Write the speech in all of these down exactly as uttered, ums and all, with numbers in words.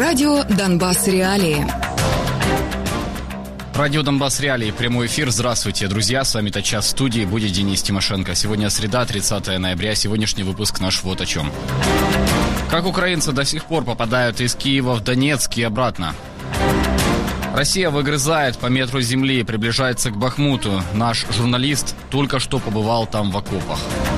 Радио «Донбасс. Реалии». Радио «Донбасс. Реалии». Прямой эфир. Здравствуйте, друзья. С вами «Час» в студии. Будет Денис Тимошенко. Сегодня среда, тридцатое ноября. Сегодняшний выпуск наш вот о чем. Как украинцы до сих пор попадают из Киева в Донецк и обратно. Россия выгрызает по метру земли и приближается к Бахмуту. Наш журналист только что побывал там в окопах.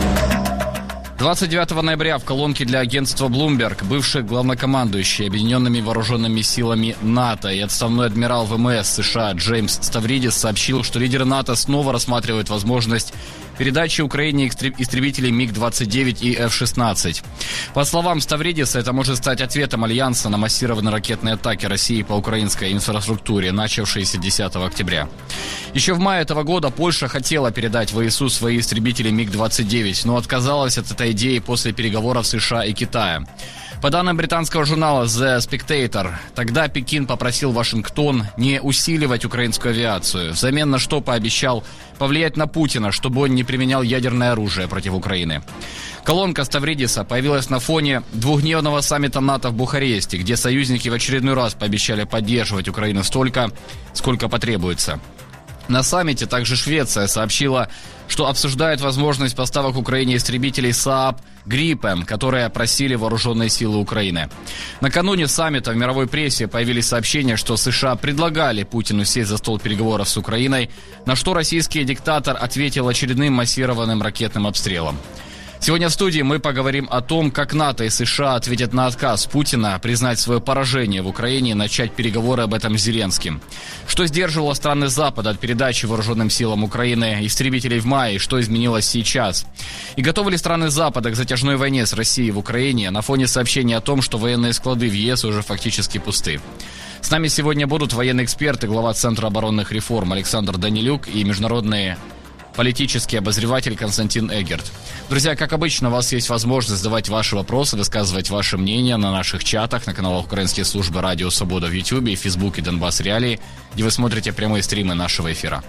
двадцать девятого ноября в колонке для агентства Bloomberg бывший главнокомандующий Объединенными вооруженными силами НАТО и отставной адмирал ВМС США Джеймс Ставридис сообщил, что лидеры НАТО снова рассматривают возможность передачи Украине истребителей миг двадцать девять и эф шестнадцать. По словам Ставридиса, это может стать ответом Альянса на массированные ракетные атаки России по украинской инфраструктуре, начавшиеся десятого октября. Еще в мае этого года Польша хотела передать ВСУ свои истребители миг двадцать девять, но отказалась от этой идеи после переговоров США и Китая. По данным британского журнала The Spectator, тогда Пекин попросил Вашингтон не усиливать украинскую авиацию, взамен на что пообещал повлиять на Путина, чтобы он не применял ядерное оружие против Украины. Колонка Ставридиса появилась на фоне двухдневного саммита НАТО в Бухаресте, где союзники в очередной раз пообещали поддерживать Украину столько, сколько потребуется. На саммите также Швеция сообщила, что обсуждает возможность поставок Украине истребителей Saab Gripen, которые просили вооруженные силы Украины. Накануне саммита в мировой прессе появились сообщения, что США предлагали Путину сесть за стол переговоров с Украиной, на что российский диктатор ответил очередным массированным ракетным обстрелом. Сегодня в студии мы поговорим о том, как НАТО и США ответят на отказ Путина признать свое поражение в Украине и начать переговоры об этом с Зеленским. Что сдерживало страны Запада от передачи вооруженным силам Украины истребителей в мае, и что изменилось сейчас? И готовы ли страны Запада к затяжной войне с Россией в Украине на фоне сообщений о том, что военные склады в ЕС уже фактически пусты? С нами сегодня будут военные эксперты, глава Центра оборонных реформ Александр Данилюк и международные политический обозреватель Константин Эггерт. Друзья, как обычно, у вас есть возможность задавать ваши вопросы, высказывать ваше мнение на наших чатах, на каналах Украинской службы Радио Свобода в Ютьюбе и Фейсбуке Донбасс Реалии, где вы смотрите прямые стримы нашего эфира.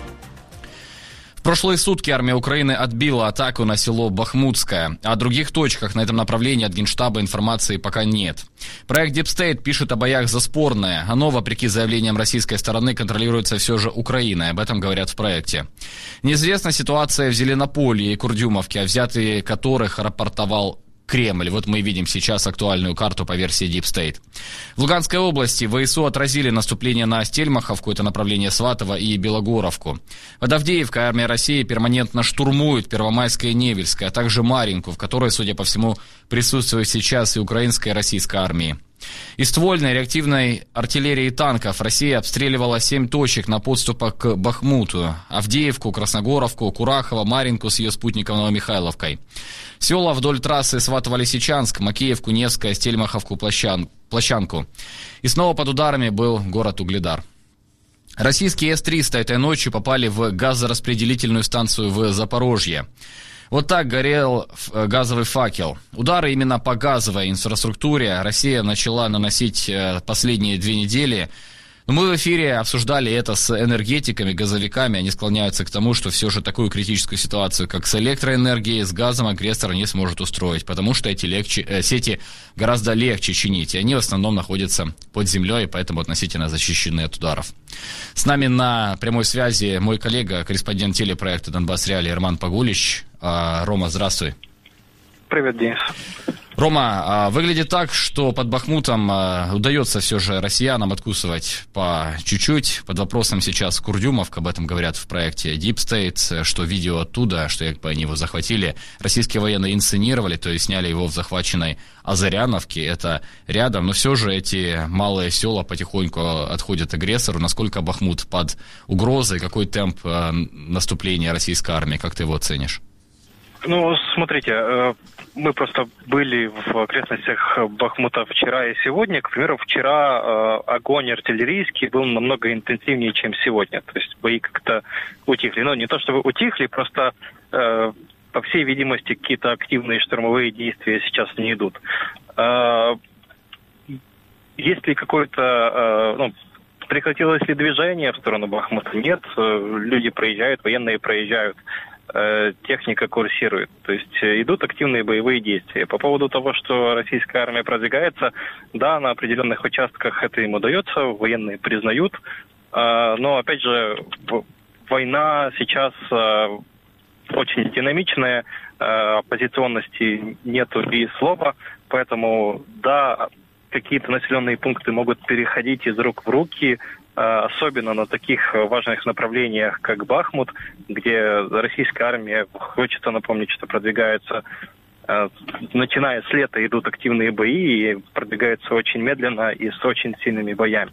В прошлые сутки армия Украины отбила атаку на село Бахмутское. О других точках на этом направлении от Генштаба информации пока нет. Проект Deep State пишет о боях за Спорное. Оно, вопреки заявлениям российской стороны, контролируется все же Украиной. Об этом говорят в проекте. Неизвестна ситуация в Зеленополье и Курдюмовке, о взятии которых рапортовал Кремль. Вот мы видим сейчас актуальную карту по версии Deep State. В Луганской области ВСУ отразили наступление на Стельмаховку, это направление Сватово, и Белогоровку. Под Авдеевкой армия России перманентно штурмует Первомайское и Невельское, а также Марьинку, в которой, судя по всему, присутствует сейчас и украинская и российская армии. Из ствольной реактивной артиллерии и танков Россия обстреливала семь точек на подступах к Бахмуту: Авдеевку, Красногоровку, Курахово, Марьинку с ее спутником Новомихайловкой. Села вдоль трассы Сватово-Лисичанск, Макеевку, Невское, Стельмаховку, Площан... Площанку. И снова под ударами был город Угледар. Российские эс триста этой ночью попали в газораспределительную станцию в Запорожье. Вот так горел газовый факел. Удары именно по газовой инфраструктуре Россия начала наносить последние две недели. Но мы в эфире обсуждали это с энергетиками, газовиками. Они склоняются к тому, что все же такую критическую ситуацию, как с электроэнергией, с газом, агрессор не сможет устроить, потому что эти легче, э, сети гораздо легче чинить, и они в основном находятся под землей, поэтому относительно защищены от ударов. С нами на прямой связи мой коллега, корреспондент телепроекта «Донбасс Реалии» Роман Погулич. Рома, здравствуй. Привет, Денис. Рома, выглядит так, что под Бахмутом удается все же россиянам откусывать по чуть-чуть. Под вопросом сейчас Курдюмовка, об этом говорят в проекте Deep State, что видео оттуда, что якобы они его захватили, российские военные инсценировали, то есть сняли его в захваченной Азаряновке, это рядом, но все же эти малые села потихоньку отходят агрессору. Насколько Бахмут под угрозой, какой темп наступления российской армии, как ты его оценишь? Ну, смотрите, мы просто были в окрестностях Бахмута вчера и сегодня. К примеру, вчера огонь артиллерийский был намного интенсивнее, чем сегодня. То есть бои как-то утихли. Ну, не то чтобы утихли, просто, по всей видимости, какие-то активные штурмовые действия сейчас не идут. Есть ли какое-то... Ну, прекратилось ли движение в сторону Бахмута? Нет. Люди проезжают, военные проезжают. э, техника курсирует. То есть э, идут активные боевые действия. По поводу того, что российская армия продвигается, да, на определенных участках это им удается, военные признают. Э, но, опять же, в, война сейчас э, очень динамичная, э, оппозиционности нету и слова, поэтому, да, какие-то населенные пункты могут переходить из рук в руки, особенно на таких важных направлениях, как Бахмут, где российская армия, хочется напомнить, что продвигается, начиная с лета идут активные бои, и продвигаются очень медленно и с очень сильными боями.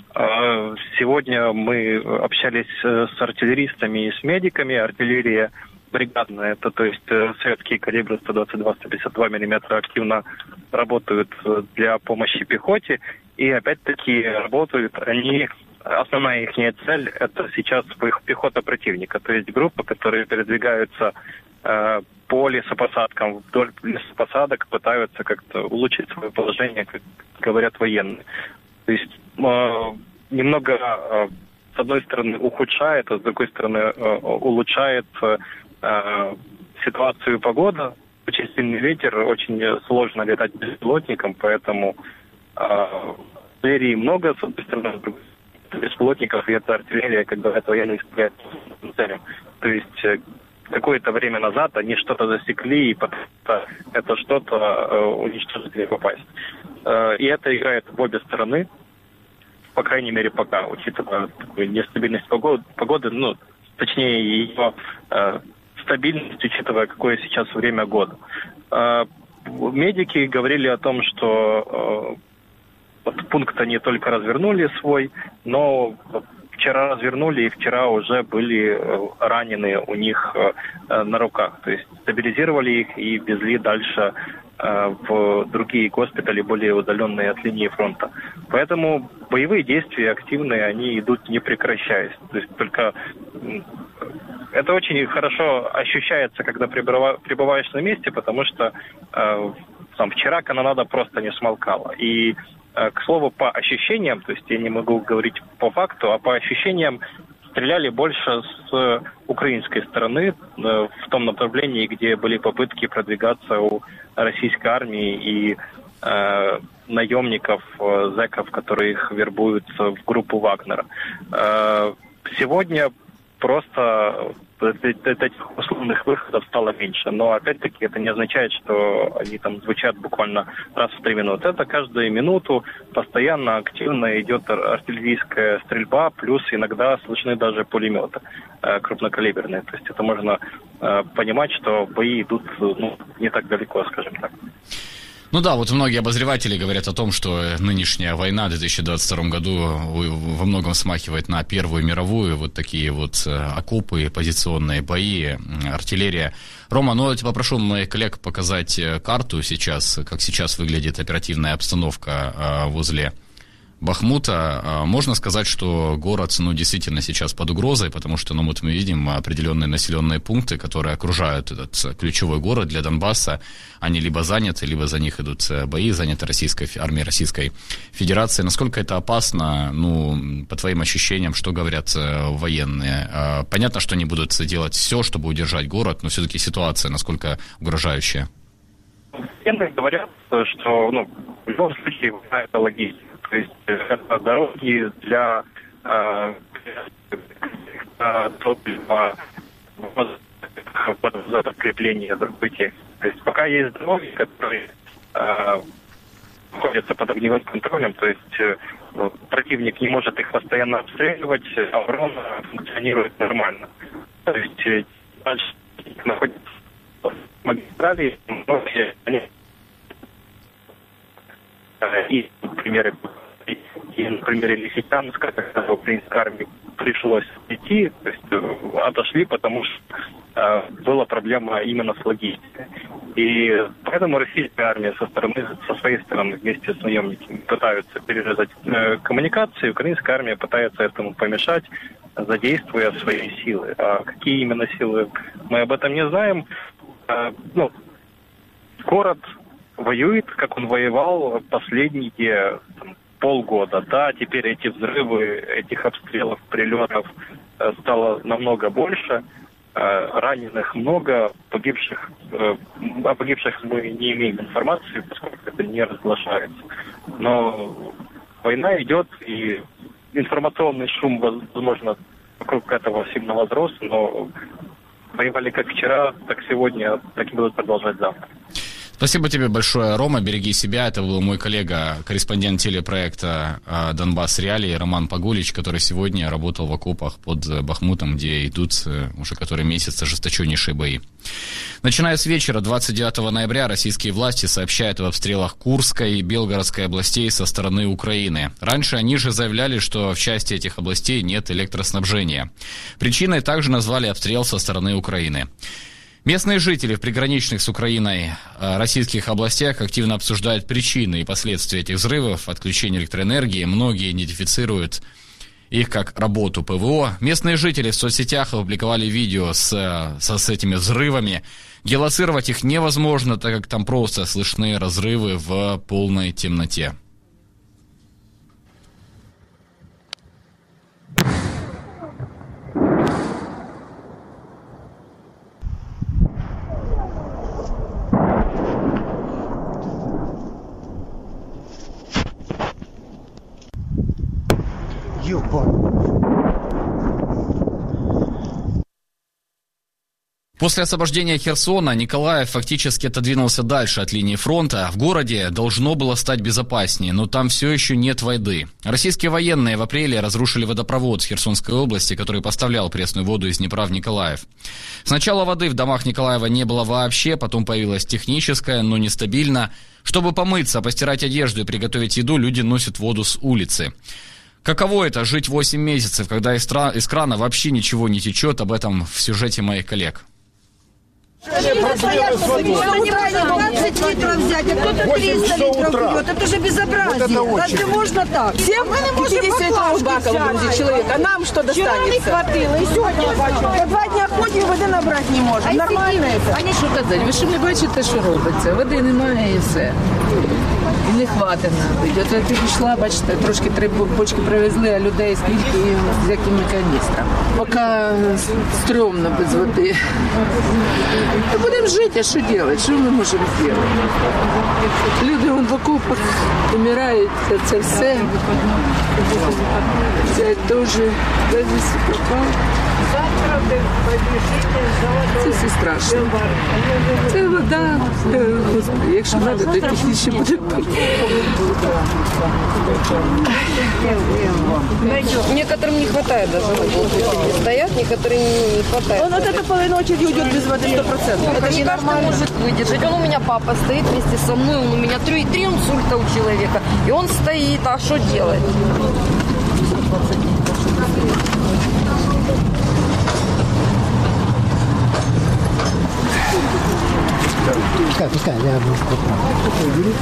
Сегодня мы общались с артиллеристами и с медиками. Артиллерия бригадная, это то есть советские калибры сто двадцать два - сто пятьдесят два миллиметра активно работают для помощи пехоте. И опять-таки работают они, основная их цель – это сейчас пехота противника, то есть группы, которые передвигаются э, по лесопосадкам, вдоль лесопосадок, пытаются как-то улучшить свое положение, как говорят военные. То есть э, немного, э, с одной стороны, ухудшает, а с другой стороны, э, улучшает э, ситуацию погода. Очень сильный ветер, очень сложно летать беспилотником, поэтому артиллерии много, с одной стороны, беспилотников, и эта артиллерия, как говорят военные, исполняет целям. То есть какое-то время назад они что-то засекли, и это что-то уничтожить или попасть. И это играет в обе стороны, по крайней мере, пока, учитывая такую нестабильность погоды, погоды ну, точнее, ее стабильность, учитывая, какое сейчас время года. Медики говорили о том, что вот пункт они только развернули свой, но вчера развернули, и вчера уже были раненые у них на руках. То есть стабилизировали их и везли дальше в другие госпитали, более удаленные от линии фронта. Поэтому боевые действия активные, они идут не прекращаясь. То есть только это очень хорошо ощущается, когда пребываешь на месте, потому что э, там, вчера канонада просто не смолкала. И, э, к слову, по ощущениям, то есть я не могу говорить по факту, а по ощущениям стреляли больше с украинской стороны, э, в том направлении, где были попытки продвигаться у российской армии и э, наемников, э, зэков, которые их вербуют в группу Вагнера. Э, сегодня просто этих условных выходов стало меньше. Но, опять-таки, это не означает, что они там звучат буквально раз в три минуты. Это каждую минуту постоянно активно идет артиллерийская стрельба, плюс иногда слышны даже пулеметы э, крупнокалиберные. То есть это можно э, понимать, что бои идут ну, не так далеко, скажем так. Ну да, вот многие обозреватели говорят о том, что нынешняя война в две тысячи двадцать втором году во многом смахивает на Первую мировую, вот такие вот окопы, позиционные бои, артиллерия. Рома, ну я тебя попрошу моих коллег показать карту сейчас, как сейчас выглядит оперативная обстановка возле Бахмута. Можно сказать, что город, ну, действительно сейчас под угрозой, потому что, ну, вот мы видим определенные населенные пункты, которые окружают этот ключевой город для Донбасса. Они либо заняты, либо за них идут бои, заняты российской армией Российской Федерации. Насколько это опасно, ну, по твоим ощущениям, что говорят военные? Понятно, что они будут делать все, чтобы удержать город, но все-таки ситуация насколько угрожающая? Военные говорят, что, ну, в любом случае, это логично. То есть это дороги для э, топлива, за подкрепление другой техники. То есть пока есть дороги, которые э, находятся под огневым контролем, то есть э, противник не может их постоянно обстреливать, оборона функционирует нормально. То есть э, дальше находятся в магистрали, многие они и примеры и на примере Лисичанска, когда украинской армии пришлось идти, то есть отошли, потому что э, была проблема именно с логистикой. И поэтому российская армия со стороны, со своей стороны, вместе с наемниками пытаются перерезать э, коммуникации, украинская армия пытается этому помешать, задействуя свои силы. А какие именно силы, мы об этом не знаем. Э, ну, город воюет, как он воевал последние там, полгода. Да, теперь эти взрывы, этих обстрелов, прилетов э, стало намного больше. Раненых много, погибших, о погибших мы не имеем информации, поскольку это не разглашается. Но война идет, и информационный шум, возможно, вокруг этого сильно возрос, но воевали как вчера, так сегодня, так и будут продолжать завтра. Спасибо тебе большое, Рома, береги себя. Это был мой коллега, корреспондент телепроекта «Донбасс Реалии» Роман Погулич, который сегодня работал в окопах под Бахмутом, где идут уже который месяц ожесточеннейшие бои. Начиная с вечера двадцать девятого ноября российские власти сообщают об обстрелах Курской и Белгородской областей со стороны Украины. Раньше они же заявляли, что в части этих областей нет электроснабжения. Причиной также назвали обстрел со стороны Украины. Местные жители в приграничных с Украиной российских областях активно обсуждают причины и последствия этих взрывов, отключения электроэнергии. Многие идентифицируют их как работу ПВО. Местные жители в соцсетях опубликовали видео с, со, с этими взрывами. Геолоцировать их невозможно, так как там просто слышны разрывы в полной темноте. После освобождения Херсона Николаев фактически отодвинулся дальше от линии фронта. В городе должно было стать безопаснее, но там все еще нет воды. Российские военные в апреле разрушили водопровод с Херсонской области, который поставлял пресную воду из Днепра в Николаев. Сначала воды в домах Николаева не было вообще, потом появилась техническая, но нестабильно. Чтобы помыться, постирать одежду и приготовить еду, люди носят воду с улицы. Каково это — жить восемь месяцев, когда из, тра- из крана вообще ничего не течет? Об этом в сюжете моих коллег. двадцать литров взять, а кто-то триста литров пьет. Это же безобразие. Вот разве можно так? Всем мы не можем пятьдесят баков грузить человек, а нам что достанется? Не хватило. И сегодня я бачу. По два дня ходимо, води набрати не можемо. Нормально це? А що казати, ви ж не бачите, що робиться. Води немає і все. І не хватить навіть. От я пішла, бачите, трошки три бочки привезли, а людей скільки з якими каністрами. Поки стрьомно без води. Ми будемо жити, а що робити? Що ми можемо зробити? Люди вон в окопах вмирають, це все. Це дуже безвісті пропав. Це все страшно. Це вода. Господи, якщо треба, то технічно буде пити. Некоторым не хватает даже воды. Стоят, некоторым не хватает. Он вот это половину очереди уйдет без воды сто процентов. Это не каждый может выдержать. Он у меня папа стоит вместе со мной, он у меня три, три инсульта у человека. И он стоит, а что делать? Пускай, пускай, я буду поправить.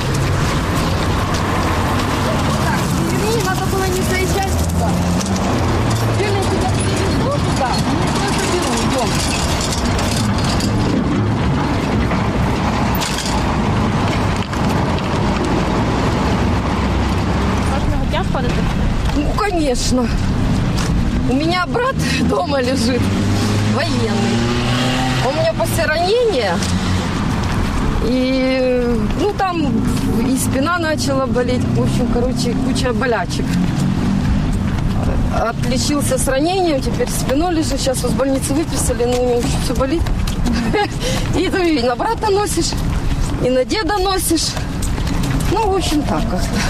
Так, извини, надо было не заезжать туда. Теперь я тебя привезу туда, мы тебя заберу, идем. Кожного дня входите? Ну, конечно. У меня брат дома лежит, военный. Он у меня после ранения, и, ну, там и спина начала болеть, в общем, короче, куча болячек. Отлечился с ранением, теперь спиной лежит, сейчас из больницы выписали, но у него еще все болит. И ты и на брата носишь, и на деда носишь. Ну, в общем, так как-то.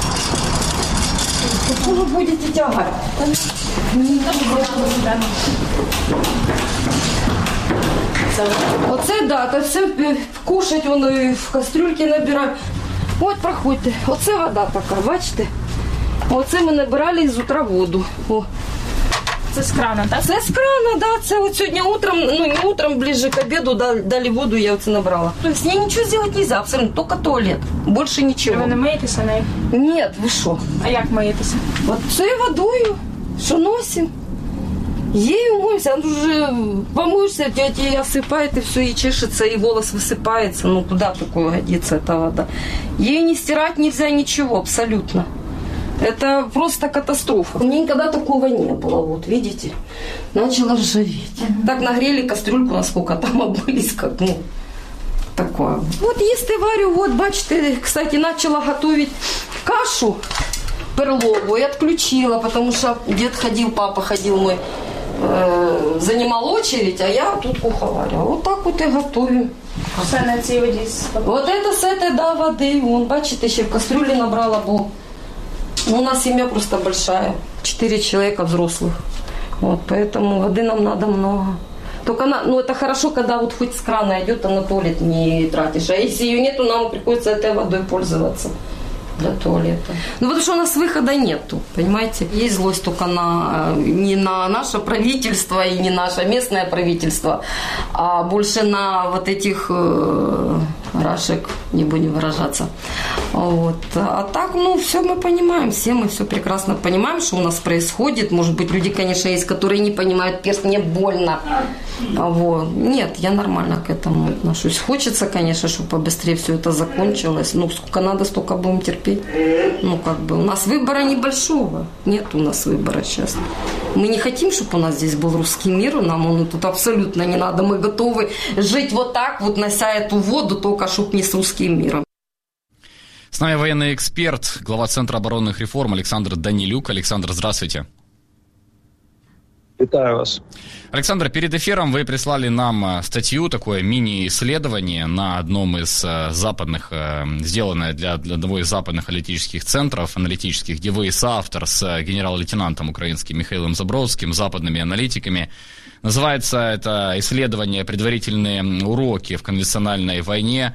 Что вы будете тягать? Оце, да, то все кушать, воно в кастрюльки набираю. От, проходьте. Оце вода така, бачите? Оце ми набирали з утра воду. О. Це з крана, так? Це з крана, да. Це от сьогодні утром, ну не утром, ближе к обеду дали воду, я оце набрала. То есть с ней ничего сделать нельзя, абсолютно, только туалет. Больше ничего. Ви не миєтеся нею? Нет, ви що? А як миєтеся? От цією водою, що носимо. Ею моемся, он уже помоешься, тебя осыпает, и все, и чешется, и волос высыпается. Ну, куда такое годится эта вода? Ею не стирать нельзя ничего, абсолютно. Это просто катастрофа. У меня никогда такого не было. Вот, видите? Начало ржаветь. Uh-huh. Так нагрели кастрюльку, насколько там обмылись, как, ну, такое. Вот если варю, вот, бачите, кстати, начала готовить кашу перловую и отключила, потому что дед ходил, папа ходил, мы э, занимал очередь, а я тут куховарила. Вот так вот и готовим. Все на цій воді. Вот это с этой, да, воды. Вон, бачите, еще в кастрюле набрала, бо ну, у нас семья просто большая. Четыре человека взрослых. Вот, поэтому воды нам надо много. Только, на, ну, это хорошо, когда вот хоть с крана идет, а на туалет не тратишь. А если ее нету, нам приходится этой водой пользоваться для туалета. Ну, потому что у нас выхода нету, понимаете? Есть злость только на, не на наше правительство и не наше местное правительство, а больше на вот этих э, рашек, не будем выражаться. Вот. А так, ну, все мы понимаем, все мы все прекрасно понимаем, что у нас происходит. Может быть, люди, конечно, есть, которые не понимают, перст, мне больно. Вот. Нет, я нормально к этому отношусь. Хочется, конечно, чтобы побыстрее все это закончилось. Ну, сколько надо, столько будем терпеть. Ну, как бы, у нас выбора небольшого. Нет у нас выбора сейчас. Мы не хотим, чтобы у нас здесь был русский мир. Нам он тут абсолютно не надо. Мы готовы жить вот так, вот нося эту воду, только чтобы не с русским миром. С нами военный эксперт, глава Центра оборонных реформ Александр Данилюк. Александр, здравствуйте. Витаю вас. Александр, перед эфиром вы прислали нам статью, такое мини-исследование на одном из западных, сделанное для, для одного из западных аналитических центров, аналитических, где вы соавтор с генерал-лейтенантом украинским Михаилом Забродским, западными аналитиками. Называется это исследование «Предварительные уроки в конвенциональной войне.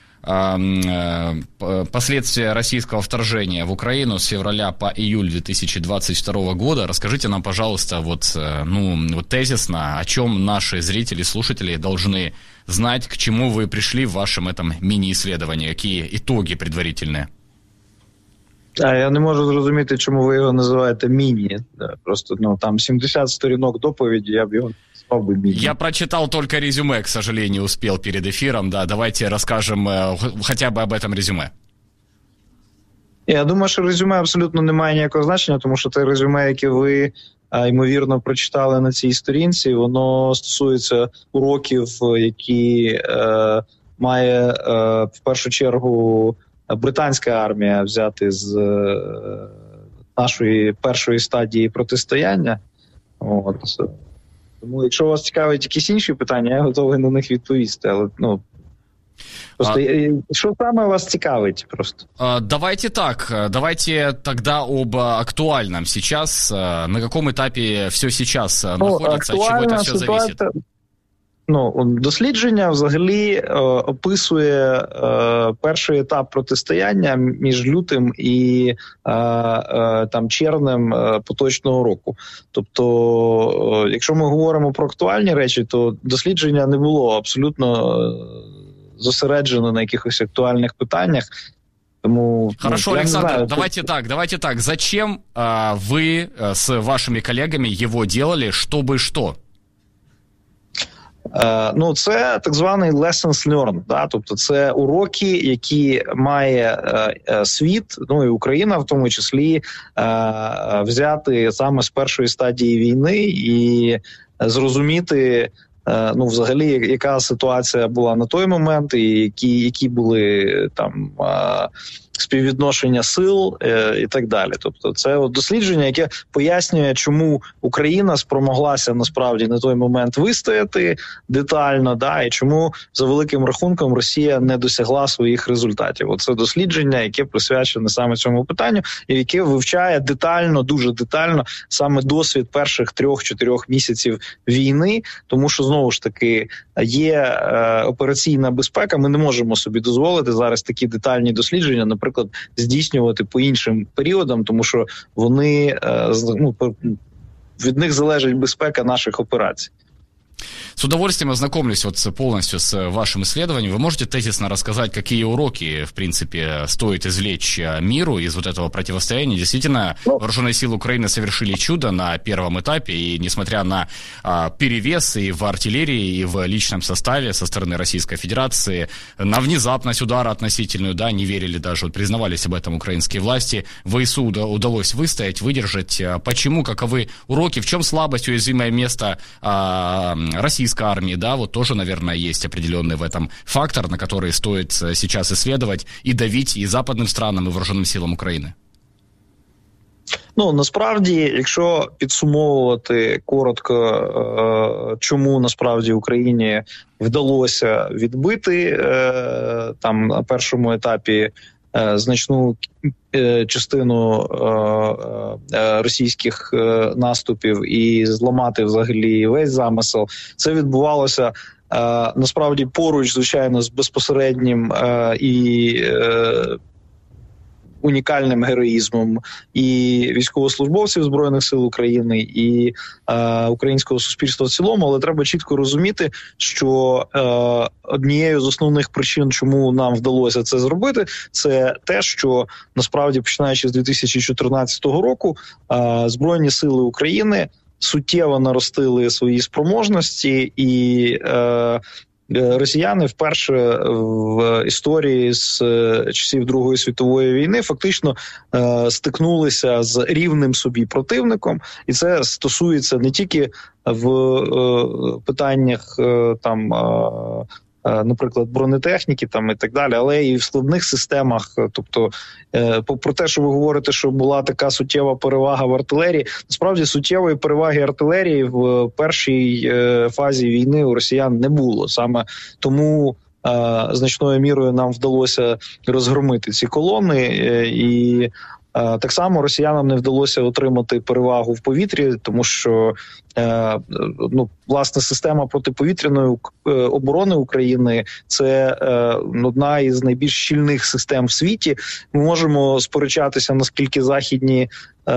Последствия российского вторжения в Украину с февраля по июль две тысячи двадцать второго года». Расскажите нам, пожалуйста, вот, ну, вот тезисно, о чем наши зрители, слушатели должны знать, к чему вы пришли в вашем этом мини-исследовании, какие итоги предварительные. А я не можу зрозуміти, чому ви його називаєте міні. Просто, ну, там сімдесят сторінок доповіді, я б його назвав би міні. Я прочитал только резюме, к сожалению, успел перед эфиром. Да, давайте расскажем хотя бы об этом резюме. Я думаю, що резюме абсолютно не має ніякого значення, тому що те резюме, яке ви, ймовірно, прочитали на цій сторінці, воно стосується уроків, які е, має е, в першу чергу британська армія взяти з е, нашої першої стадії протистояння. От. Тому, якщо вас цікавить якісь інші питання, я готовий на них відповісти. Але, ну, просто, а... що саме вас цікавить просто? А, давайте так, давайте тогда об актуальном сейчас. На каком этапе все сейчас ну, находится, от чего это все ситуація... зависит? Ну, дослідження взагалі е, описує е, перший етап протистояння між лютим і е, е, там червнем е, поточного року. Тобто, е, якщо ми говоримо про актуальні речі, то дослідження не було абсолютно е, зосереджено на якихось актуальних питаннях. Тому, Хорошо, ну, Александр, знаю, давайте то... так, давайте так. Зачем э, вы э, с вашими коллегами его делали, чтобы что? Uh, ну, це так званий lessons learned, да? Тобто це уроки, які має uh, світ, ну і Україна в тому числі, uh, взяти саме з першої стадії війни і зрозуміти, uh, ну, взагалі, яка ситуація була на той момент і які, які були там uh, співвідношення сил е, і так далі. Тобто це от дослідження, яке пояснює, чому Україна спромоглася насправді на той момент вистояти детально, да, і чому за великим рахунком Росія не досягла своїх результатів. Оце дослідження, яке присвячене саме цьому питанню, і яке вивчає детально, дуже детально саме досвід перших трьох-чотирьох місяців війни, тому що, знову ж таки, є е, операційна безпека, ми не можемо собі дозволити зараз такі детальні дослідження, наприклад, здійснювати по іншим періодам, тому що вони, ну, від них залежить безпека наших операцій. С удовольствием ознакомлюсь вот полностью с вашим исследованием. Вы можете тезисно рассказать, какие уроки, в принципе, стоит извлечь миру из вот этого противостояния? Действительно, вооруженные силы Украины совершили чудо на первом этапе, и несмотря на а, перевес и в артиллерии, и в личном составе со стороны Российской Федерации, на внезапность удара относительную, да, не верили даже, вот признавались об этом украинские власти, ВСУ удалось выстоять, выдержать. Почему, каковы уроки, в чем слабость, уязвимое место а, российской армии, да, вот тоже, наверное, есть определенный в этом фактор, на который стоит сейчас исследовать и давить и западным странам, и вооруженным силам України. Ну, насправді, якщо підсумовувати коротко, чому насправді Україні вдалося відбити там на першому етапі значну частину російських наступів і зламати взагалі весь замисел, це відбувалося насправді поруч, звичайно, з безпосереднім і унікальним героїзмом і військовослужбовців Збройних сил України, і е, українського суспільства в цілому, але треба чітко розуміти, що е, однією з основних причин, чому нам вдалося це зробити, це те, що насправді, починаючи з дві тисячі чотирнадцятого року, е, Збройні сили України суттєво наростили свої спроможності, і е, росіяни вперше в історії з часів Другої світової війни фактично е, стикнулися з рівним собі противником, і це стосується не тільки в е, питаннях е, там е, наприклад, бронетехніки там і так далі, але і в складних системах. Тобто, е, про те, що ви говорите, що була така суттєва перевага в артилерії, насправді суттєвої переваги артилерії в першій е, фазі війни у росіян не було. Саме тому е, значною мірою нам вдалося розгромити ці колони, е, і так само росіянам не вдалося отримати перевагу в повітрі, тому що е, ну, власне система протиповітряної оборони України – це е, одна із найбільш щільних систем в світі. Ми можемо сперечатися, наскільки західні е,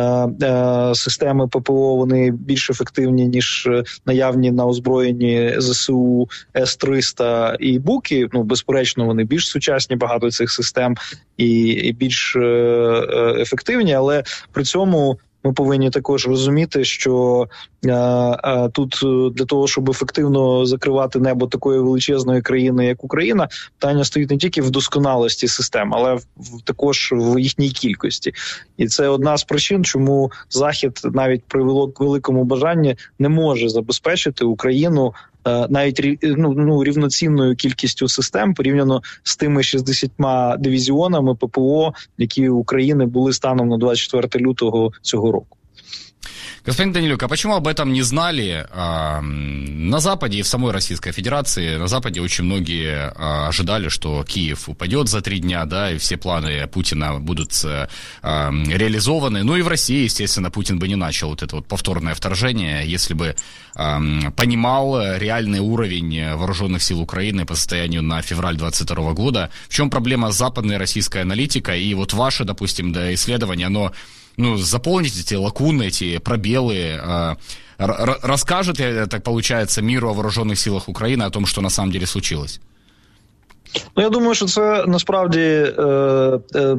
е, системи ППО вони більш ефективні, ніж наявні на озброєнні ЗСУ С триста і Буки. Ну, безперечно, вони більш сучасні, багато цих систем, і, і більш е, ефективні, але при цьому ми повинні також розуміти, що е, е, тут для того, щоб ефективно закривати небо такої величезної країни, як Україна, питання стоїть не тільки в досконалості систем, але в, в, також в їхній кількості. І це одна з причин, чому Захід навіть при великому бажанні не може забезпечити Україну навіть ну, ну, рівноцінною кількістю систем порівняно з тими шістдесятьма дивізіонами ППО, які у України були станом на двадцять четвертого лютого цього року. Господин Данилюк, а почему об этом не знали а, на Западе и в самой Российской Федерации? На Западе очень многие а, ожидали, что Киев упадет за три дня, да, и все планы Путина будут а, реализованы. Ну и в России, естественно, Путин бы не начал вот это вот повторное вторжение, если бы а, понимал реальный уровень вооруженных сил Украины по состоянию на февраль двадцать второго года. В чем проблема с западной российской аналитикой? И вот ваше, допустим, да, исследование, оно ну, заполнить эти лакуны, эти пробелы, э, р- расскажет, так получается, миру о вооруженных силах Украины о том, что на самом деле случилось? Ну, я думаю, що це насправді е, е,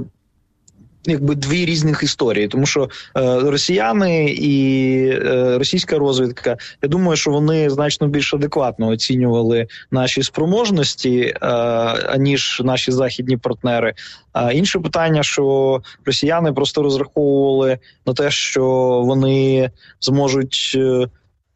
якби дві різних історії, тому що е, росіяни і е, російська розвідка, я думаю, що вони значно більш адекватно оцінювали наші спроможності, е, аніж наші західні партнери. А інше питання, що росіяни просто розраховували на те, що вони зможуть е,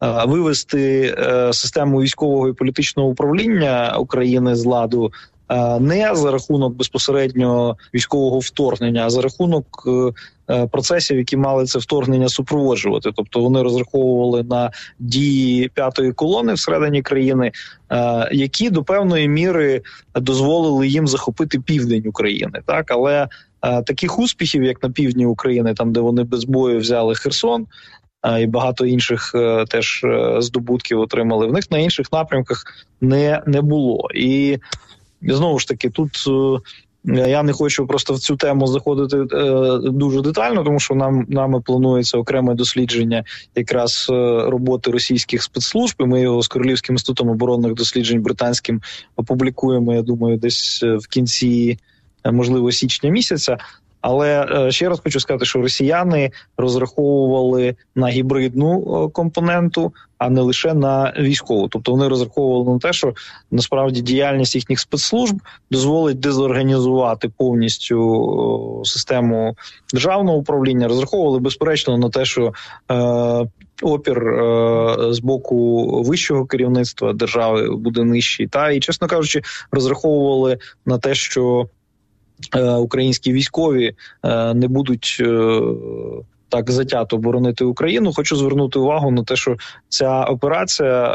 вивести е, систему військового і політичного управління України з ладу не за рахунок безпосередньо військового вторгнення, а за рахунок е, процесів, які мали це вторгнення супроводжувати. Тобто вони розраховували на дії п'ятої колони всередині країни, е, які до певної міри дозволили їм захопити південь України. Так? Але е, таких успіхів, як на півдні України, там де вони без бою взяли Херсон, і багато інших е, теж е, здобутків отримали, в них на інших напрямках не, не було. І знову ж таки, тут Я не хочу просто в цю тему заходити е, дуже детально, тому що нам нами планується окреме дослідження якраз роботи російських спецслужб. І ми його з Королівським інститутом оборонних досліджень британським опублікуємо, я думаю, десь в кінці, можливо, січня місяця. Але ще раз хочу сказати, що росіяни розраховували на гібридну компоненту, а не лише на військову. Тобто вони розраховували на те, що насправді діяльність їхніх спецслужб дозволить дезорганізувати повністю систему державного управління. Розраховували, безперечно, на те, що е, опір е, з боку вищого керівництва держави буде нижчий. Та, і, чесно кажучи, розраховували на те, що українські військові не будуть так затято боронити Україну. Хочу звернути увагу на те, що ця операція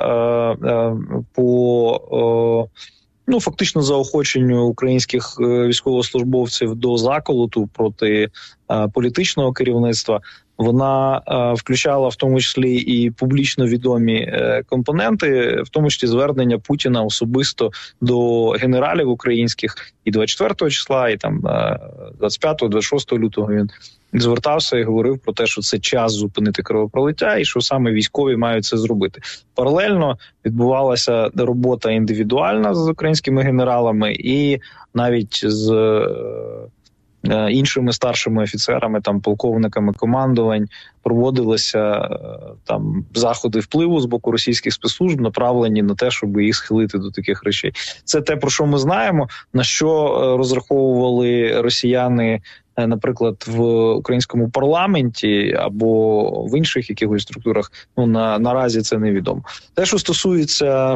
по ну фактично заохоченню українських військовослужбовців до заколоту проти політичного керівництва, вона е, включала в тому числі і публічно відомі е, компоненти, в тому числі звернення Путіна особисто до генералів українських і двадцять четвертого числа, і там е, двадцять п'ятого, двадцять шостого лютого він звертався і говорив про те, що це час зупинити кровопролиття і що саме військові мають це зробити. Паралельно відбувалася робота індивідуальна з українськими генералами і навіть з е, іншими старшими офіцерами, там полковниками командувань проводилися там заходи впливу з боку російських спецслужб, направлені на те, щоб їх схилити до таких речей. Це те, про що ми знаємо, на що розраховували росіяни, наприклад, в українському парламенті або в інших якихось структурах. Ну на наразі це невідомо. Те, що стосується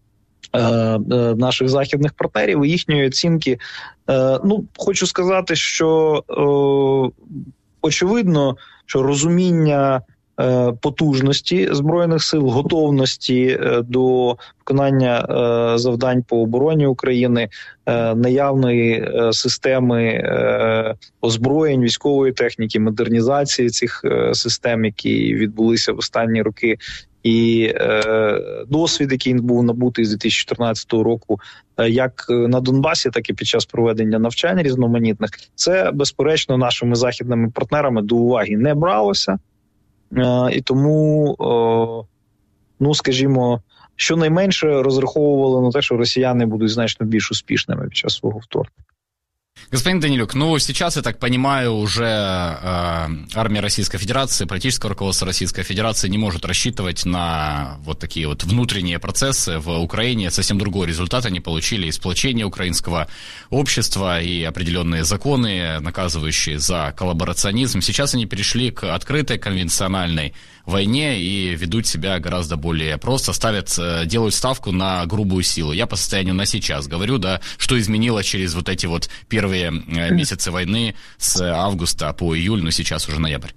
наших західних партнерів і їхньої оцінки, ну, хочу сказати, що очевидно, що розуміння потужності Збройних сил, готовності до виконання завдань по обороні України, наявної системи озброєнь, військової техніки, модернізації цих систем, які відбулися в останні роки, і е, досвід, який був набутий з дві тисячі чотирнадцятого року, е, як на Донбасі, так і під час проведення навчань різноманітних, це, безперечно, нашими західними партнерами до уваги не бралося. Е, і тому, е, ну, скажімо, щонайменше розраховували на те, що росіяни будуть значно більш успішними під час свого вторгнення. Господин Данилюк, ну сейчас, я так понимаю, уже э, армия Российской Федерации, политическое руководство Российской Федерации не может рассчитывать на вот такие вот внутренние процессы в Украине. Совсем другой результат они получили: сплочение украинского общества и определенные законы, наказывающие за коллаборационизм. Сейчас они перешли к открытой конвенциональной войне и ведут себя гораздо более просто, ставят, делают ставку на грубую силу. Я по состоянию на сейчас говорю, да, что изменило через вот эти вот первые месяцы войны с августа по июль, ну сейчас уже ноябрь.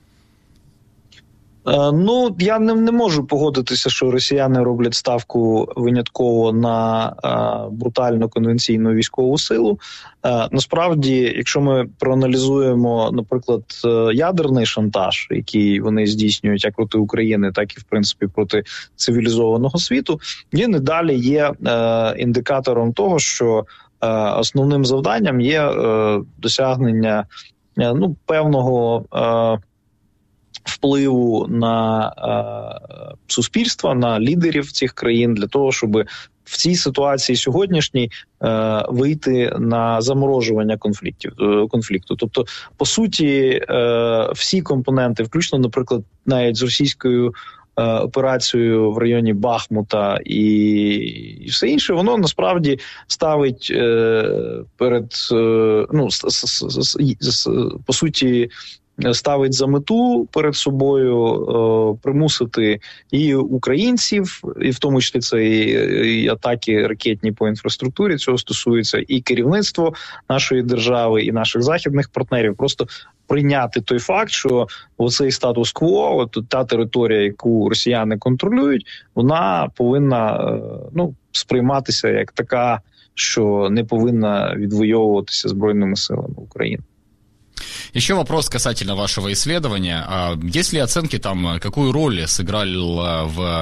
Ну, я не, не можу погодитися, що росіяни роблять ставку винятково на а, брутальну конвенційну військову силу. А, насправді, якщо ми проаналізуємо, наприклад, ядерний шантаж, який вони здійснюють як проти України, так і, в принципі, проти цивілізованого світу, він і далі є а, індикатором того, що а, основним завданням є а, досягнення а, ну, певного а, впливу на е, суспільство, на лідерів цих країн, для того, щоб в цій ситуації сьогоднішній е, вийти на заморожування конфліктів, е, конфлікту. Тобто, по суті, е, всі компоненти, включно, наприклад, навіть з російською е, операцією в районі Бахмута і, і все інше, воно насправді ставить е, перед, е, ну, с, с, с, с, по суті, ставить за мету перед собою е, примусити і українців, і в тому числі це і, і атаки ракетні по інфраструктурі, цього стосується, і керівництво нашої держави, і наших західних партнерів, просто прийняти той факт, що оцей статус-кво, от та територія, яку росіяни контролюють, вона повинна е, ну, сприйматися як така, що не повинна відвоюватися Збройними силами України. Еще вопрос касательно вашего исследования. Есть ли оценки там, какую роль сыграл в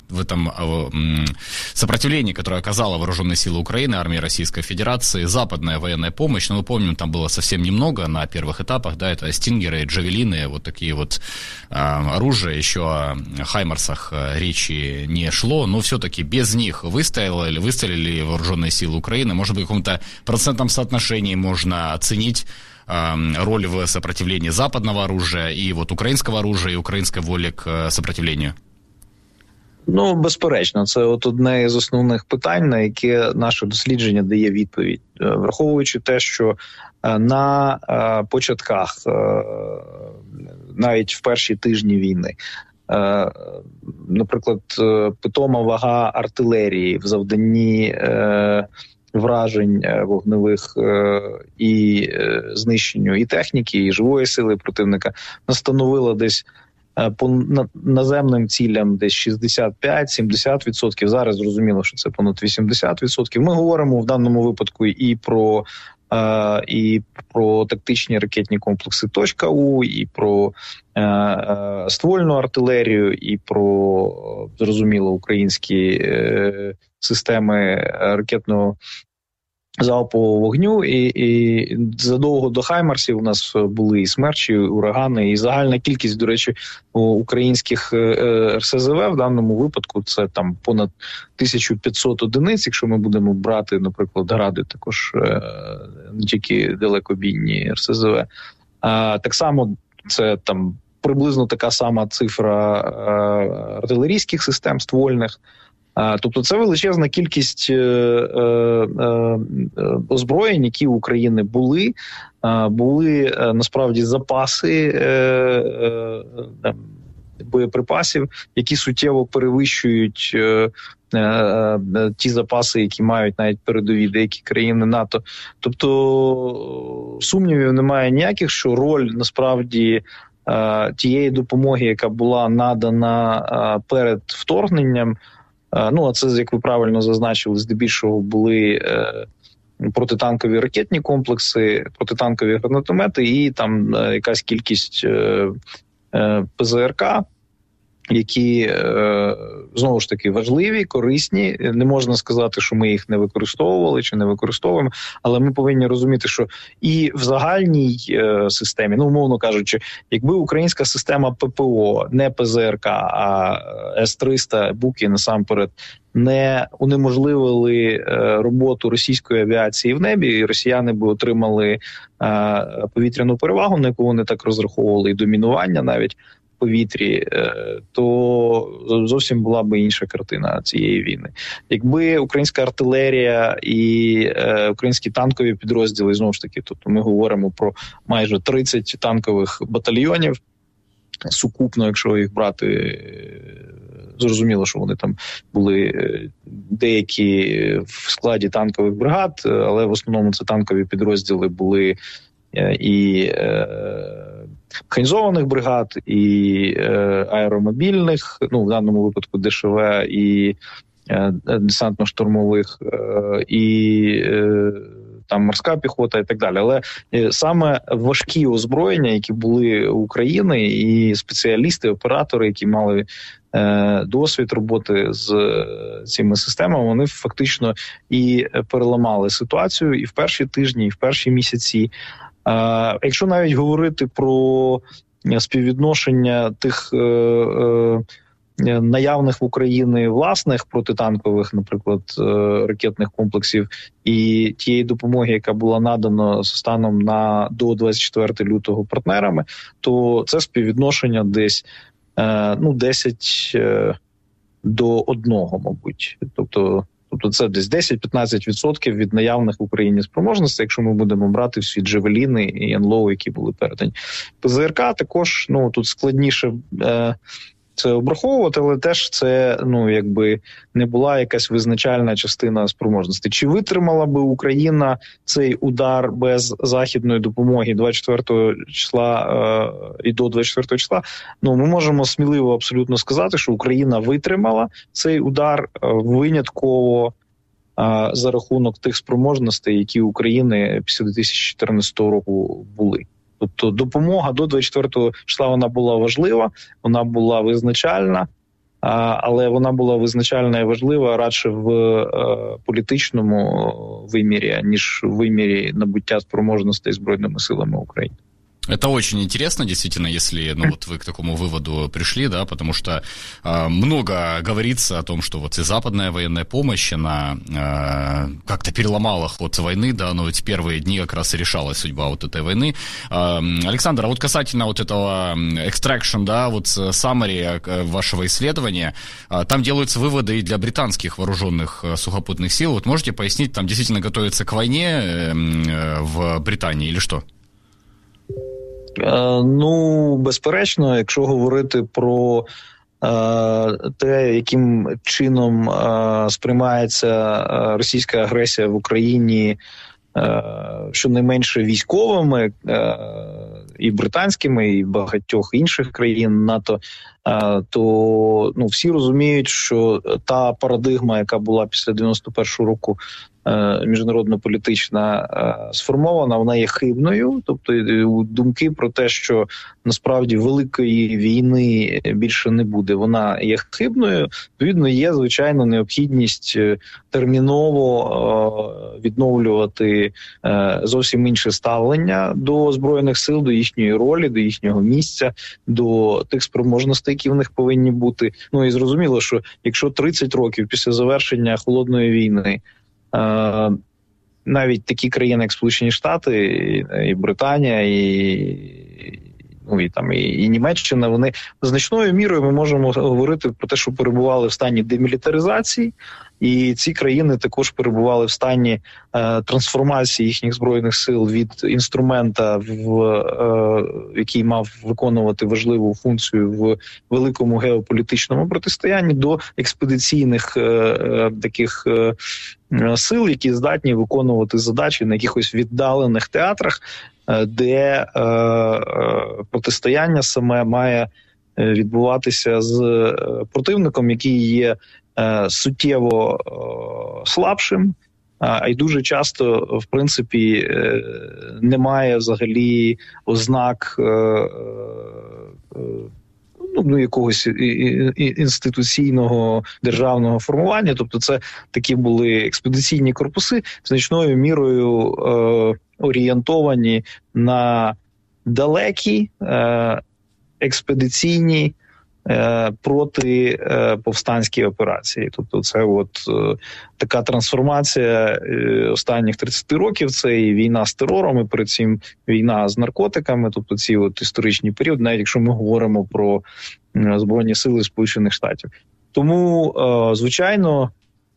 в этом сопротивлении, которое оказала вооруженные силы Украины, армия Российской Федерации, западная военная помощь. Ну, мы помним, там было совсем немного на первых этапах, да, это стингеры, джавелины, вот такие вот э, оружия. Еще о хаймарсах речи не шло, но все-таки без них выстояли, выстояли вооруженные силы Украины. Может быть, в каком-то процентном соотношении можно оценить э, роль в сопротивлении западного оружия и вот украинского оружия, и украинской воли к сопротивлению? Ну, безперечно, це от одне із основних питань, на яке наше дослідження дає відповідь. Враховуючи те, що на початках, навіть в перші тижні війни, наприклад, питома вага артилерії в завданні вражень вогневих і знищенню і техніки, і живої сили противника становила десь по наземним цілям десь шістдесят п'ять - сімдесят відсотків. Зараз зрозуміло, що це понад вісімдесят відсотків. Ми говоримо в даному випадку і про е, і про тактичні ракетні комплекси «Точка-У», і про е, е, ствольну артилерію, і про, зрозуміло, українські е, системи ракетного залпового вогню, і, і задовго до «Хаймарсів» у нас були і «Смерчі», і «Урагани», і загальна кількість, до речі, українських ер ес зе ве в даному випадку це там понад тисяча п'ятсот одиниць, якщо ми будемо брати, наприклад, «Гради», також не тільки далекобійні ер ес зе ве. А, так само це там приблизно така сама цифра артилерійських систем ствольних. Тобто це величезна кількість е, е, е, озброєнь, які у України були. Е, були е, насправді запаси е, е, боєприпасів, які суттєво перевищують е, е, ті запаси, які мають навіть передові деякі країни НАТО. Тобто сумнівів немає ніяких, що роль насправді е, тієї допомоги, яка була надана е, перед вторгненням, ну, а це, як ви правильно зазначили, здебільшого були е, протитанкові ракетні комплекси, протитанкові гранатомети і там е, якась кількість е, е, пе зе ер ка, які, е, знову ж таки, важливі, корисні. Не можна сказати, що ми їх не використовували чи не використовуємо, але ми повинні розуміти, що і в загальній е, системі, ну, умовно кажучи, якби українська система пе пе о, не пе зе ер ка, а ес триста, Буки насамперед, не унеможливили е, роботу російської авіації в небі, і росіяни би отримали е, повітряну перевагу, на яку вони так розраховували, і домінування навіть в повітрі, то зовсім була б інша картина цієї війни. Якби українська артилерія і е, українські танкові підрозділи, знову ж таки, тобто ми говоримо про майже тридцять танкових батальйонів, сукупно, якщо їх брати, зрозуміло, що вони там були деякі в складі танкових бригад, але в основному це танкові підрозділи були і е, механізованих бригад, і е, аеромобільних, ну, в даному випадку де ше ве, і е, десантно-штурмових, е, і е, там морська піхота і так далі. Але е, саме важкі озброєння, які були у України, і спеціалісти, оператори, які мали е, досвід роботи з е, цими системами, вони фактично і переламали ситуацію і в перші тижні, і в перші місяці. А якщо навіть говорити про співвідношення тих е, е, наявних в Україні власних протитанкових, наприклад, е, ракетних комплексів і тієї допомоги, яка була надана станом на до двадцять четвертого лютого партнерами, то це співвідношення десь е, ну, десять е, до одного, мабуть. Тобто Тобто це десь десять-п'ятнадцять відсотків від наявних в Україні спроможностей, якщо ми будемо брати всі джавеліни і ен-лоу, які були передані. пе зе ер ка також, ну, тут складніше е, це обраховувати, але теж це, ну, якби не була якась визначальна частина спроможності. Чи витримала би Україна цей удар без західної допомоги двадцять четвертого числа е, і до двадцять четвертого числа? Ну, ми можемо сміливо абсолютно сказати, що Україна витримала цей удар е, винятково е, за рахунок тих спроможностей, які у України після дві тисячі чотирнадцятого року були. Тобто допомога до двадцять четвертого числа вона була важлива, вона була визначальна, але вона була визначальна і важлива радше в політичному вимірі, ніж в вимірі набуття спроможностей Збройними силами України. Это очень интересно, действительно, если, ну, вот вы к такому выводу пришли, да, потому что э, много говорится о том, что вот и западная военная помощь, она э, как-то переломала ход войны, да, но ведь первые дни как раз и решалась судьба вот этой войны. Э, Александр, а вот касательно вот этого extraction, да, вот summary вашего исследования, э, там делаются выводы и для британских вооруженных э, сухопутных сил. Вот можете пояснить, там действительно готовятся к войне э, э, в Британии или что? Ну, безперечно, якщо говорити про е, те, яким чином е, сприймається російська агресія в Україні, е, щонайменше військовими, е, і британськими, і багатьох інших країн НАТО, е, то ну, всі розуміють, що та парадигма, яка була після дев'яносто першого року, міжнародно-політична сформована, вона є хибною. Тобто думки про те, що насправді великої війни більше не буде, вона є хибною. Відповідно, є, звичайно, необхідність терміново відновлювати зовсім інше ставлення до Збройних сил, до їхньої ролі, до їхнього місця, до тих спроможностей, які в них повинні бути. Ну і зрозуміло, що якщо тридцять років після завершення Холодної війни навіть такі країни, як Сполучені Штати, і Британія, і, ну, і, там, і, і Німеччина, вони значною мірою ми можемо говорити про те, що перебували в стані демілітаризації, і ці країни також перебували в стані е, трансформації їхніх збройних сил від інструмента, в, е, який мав виконувати важливу функцію в великому геополітичному протистоянні, до експедиційних е, е, таких е, сил, які здатні виконувати задачі на якихось віддалених театрах, е, де е, е, протистояння саме має відбуватися з противником, який є суттєво слабшим, а й дуже часто, в принципі, немає взагалі ознак ну, якогось інституційного державного формування. Тобто це такі були експедиційні корпуси, значною мірою орієнтовані на далекі експедиційні е, проти е, повстанські операції. Тобто це от е, така трансформація е, останніх тридцять років, це і війна з терором, і перед цим війна з наркотиками, тобто ці от історичні періоди, навіть якщо ми говоримо про е, Збройні сили Сполучених Штатів. Тому, е, звичайно,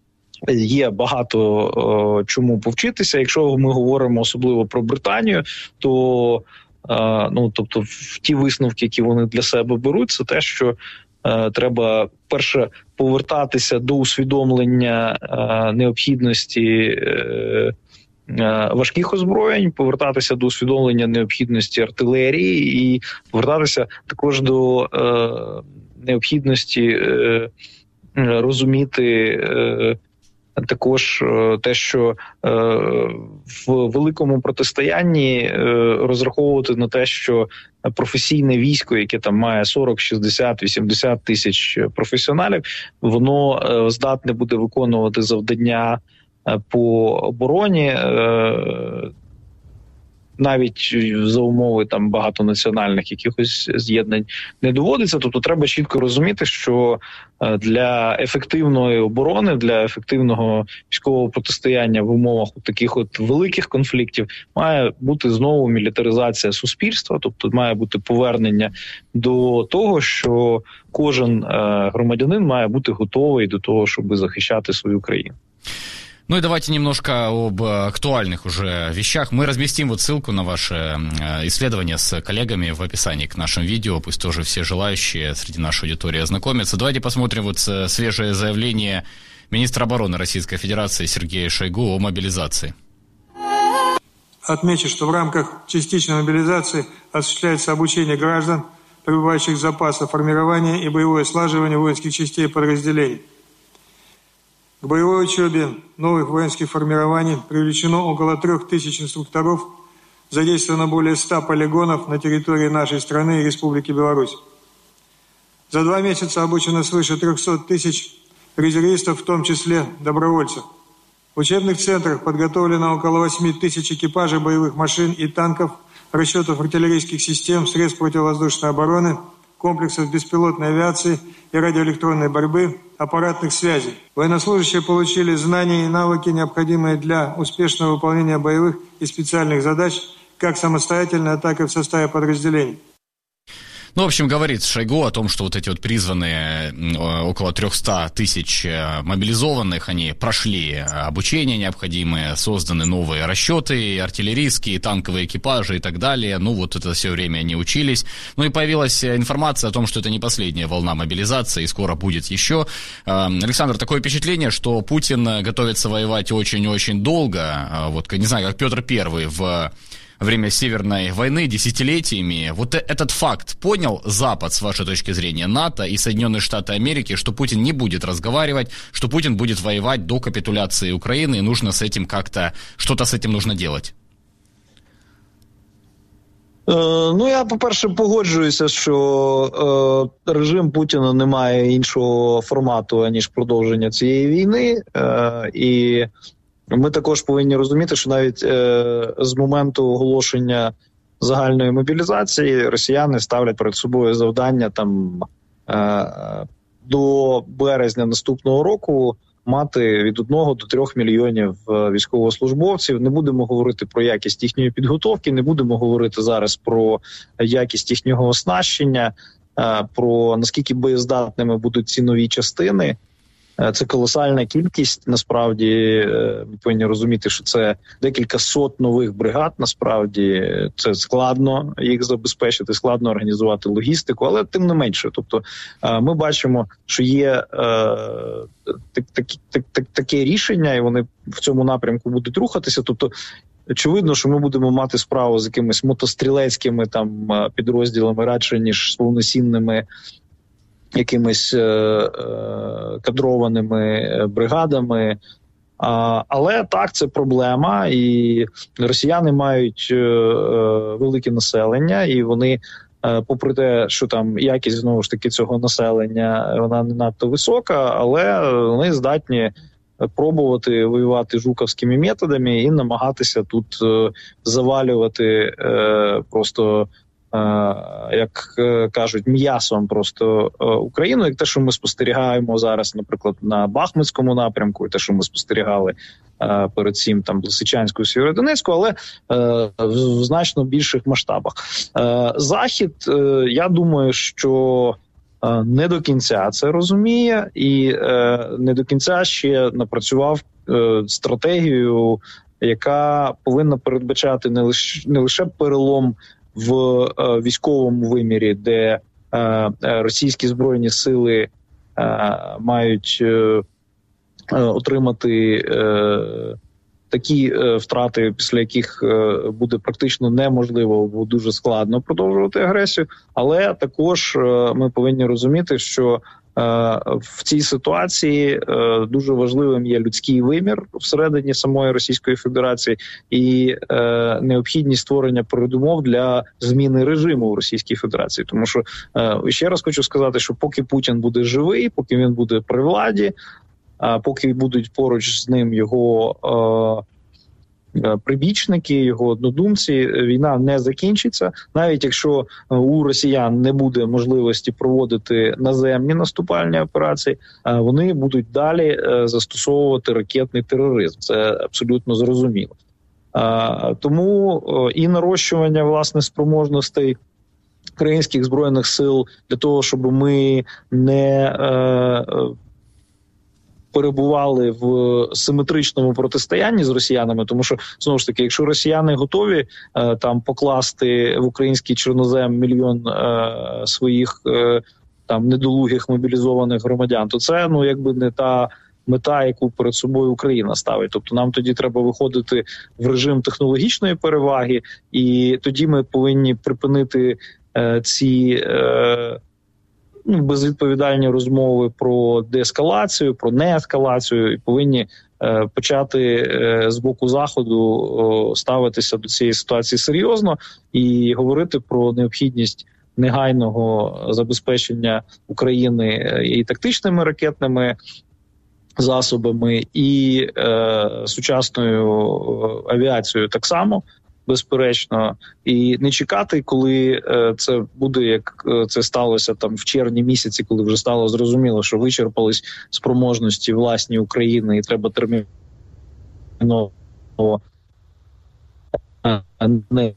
є багато е, чому повчитися. Якщо ми говоримо особливо про Британію, то Uh, ну, тобто, в ті висновки, які вони для себе беруть, це те, що uh, треба, перше, повертатися до усвідомлення uh, необхідності uh, uh, важких озброєнь, повертатися до усвідомлення необхідності артилерії і повертатися також до uh, необхідності uh, розуміти uh, також те, що е, в великому протистоянні е, розраховувати на те, що професійне військо, яке там має сорок, шістдесят, вісімдесят тисяч професіоналів, воно е, здатне буде виконувати завдання е, по обороні, е, навіть за умови там багатонаціональних якихось з'єднань не доводиться. Тобто треба чітко розуміти, що для ефективної оборони, для ефективного військового протистояння в умовах таких от великих конфліктів має бути знову мілітаризація суспільства, тобто має бути повернення до того, що кожен громадянин має бути готовий до того, щоб захищати свою країну. Ну и давайте немножко об актуальных уже вещах. Мы разместим вот ссылку на ваше исследование с коллегами в описании к нашим видео. Пусть тоже все желающие среди нашей аудитории ознакомятся. Давайте посмотрим вот свежее заявление министра обороны Российской Федерации Сергея Шойгу о мобилизации. Отмечу, что в рамках частичной мобилизации осуществляется обучение граждан, пребывающих в запасах, формирование и боевое слаживание воинских частей и подразделений. К боевой учебе новых воинских формирований привлечено около трех тысяч инструкторов, задействовано более ста полигонов на территории нашей страны и Республики Беларусь. За два месяца обучено свыше трехсот тысяч резервистов, в том числе добровольцев. В учебных центрах подготовлено около восьми тысяч экипажей боевых машин и танков, расчетов артиллерийских систем, средств противовоздушной обороны, комплексов беспилотной авиации и радиоэлектронной борьбы, аппаратных связей. Военнослужащие получили знания и навыки, необходимые для успешного выполнения боевых и специальных задач, как самостоятельно, так и в составе подразделений. Ну, в общем, говорит Шойгу о том, что вот эти вот призванные около триста тысяч мобилизованных, они прошли обучение необходимое, созданы новые расчеты, артиллерийские, танковые экипажи и так далее. Ну, вот это все время они учились. Ну, и появилась информация о том, что это не последняя волна мобилизации, и скоро будет еще. Александр, такое впечатление, что Путин готовится воевать очень-очень долго. Вот, не знаю, как Петр Первый в время Северной войны десятилетиями. Вот этот факт понял Запад, с вашей точки зрения, НАТО и Соединенные Штаты Америки, что Путин не будет разговаривать, что Путин будет воевать до капитуляции Украины, и нужно с этим как-то, что-то с этим нужно делать? Ну, я, по-перше, погоджуюся, що е, режим Путіна не має іншого формату, аніж продовження цієї війни. Е, і ми також повинні розуміти, що навіть е, з моменту оголошення загальної мобілізації росіяни ставлять перед собою завдання там е, до березня наступного року мати від одного до трьох мільйонів військовослужбовців. Не будемо говорити про якість їхньої підготовки, не будемо говорити зараз про якість їхнього оснащення, е, про наскільки боєздатними будуть ці нові частини. Це колосальна кількість, насправді, ми повинні розуміти, що це декілька сот нових бригад, насправді, це складно їх забезпечити, складно організувати логістику, але тим не менше. Тобто ми бачимо, що є таке рішення, і вони в цьому напрямку будуть рухатися. Тобто, очевидно, що ми будемо мати справу з якимись мотострілецькими там підрозділами радше, ніж з повноцінними якимись е, е, кадрованими бригадами. А, але так, це проблема, і росіяни мають е, е, велике населення, і вони, е, попри те, що там якість, знову ж таки, цього населення, вона не надто висока, але вони здатні пробувати воювати жуковськими методами і намагатися тут е, завалювати е, просто як кажуть, м'ясом просто Україну, як те, що ми спостерігаємо зараз, наприклад, на Бахмутському напрямку, і те, що ми спостерігали перед цим там Лисичанську, Сєвєродонецьку, але в значно більших масштабах. Захід, я думаю, що не до кінця це розуміє і не до кінця ще напрацював стратегію, яка повинна передбачати не лише, не лише перелом в е, військовому вимірі, де е, російські збройні сили е, мають е, отримати е, такі е, втрати, після яких е, буде практично неможливо, бо дуже складно продовжувати агресію, але також е, ми повинні розуміти, що в цій ситуації дуже важливим є людський вимір всередині самої Російської Федерації і необхідність створення передумов для зміни режиму в Російській Федерації. Тому що, ще раз хочу сказати, що поки Путін буде живий, поки він буде при владі, поки будуть поруч з ним його прибічники, його однодумці, війна не закінчиться. Навіть якщо у росіян не буде можливості проводити наземні наступальні операції, вони будуть далі застосовувати ракетний тероризм. Це абсолютно зрозуміло. Тому і нарощування, власне, спроможностей українських збройних сил для того, щоб ми не перебували в симетричному протистоянні з росіянами, тому що, знову ж таки, якщо росіяни готові е, там покласти в український чорнозем мільйон е, своїх е, там недолугих мобілізованих громадян, то це, ну, якби не та мета, яку перед собою Україна ставить. Тобто нам тоді треба виходити в режим технологічної переваги, і тоді ми повинні припинити е, ці е, Ну, безвідповідальні розмови про деескалацію, про неескалацію, і повинні е, почати е, з боку Заходу е, ставитися до цієї ситуації серйозно і говорити про необхідність негайного забезпечення України і тактичними ракетними засобами, і е, сучасною авіацією так само, безперечно, і не чекати, коли е, це буде, як це сталося там в червні місяці, коли вже стало зрозуміло, що вичерпались спроможності власні України і треба терміново не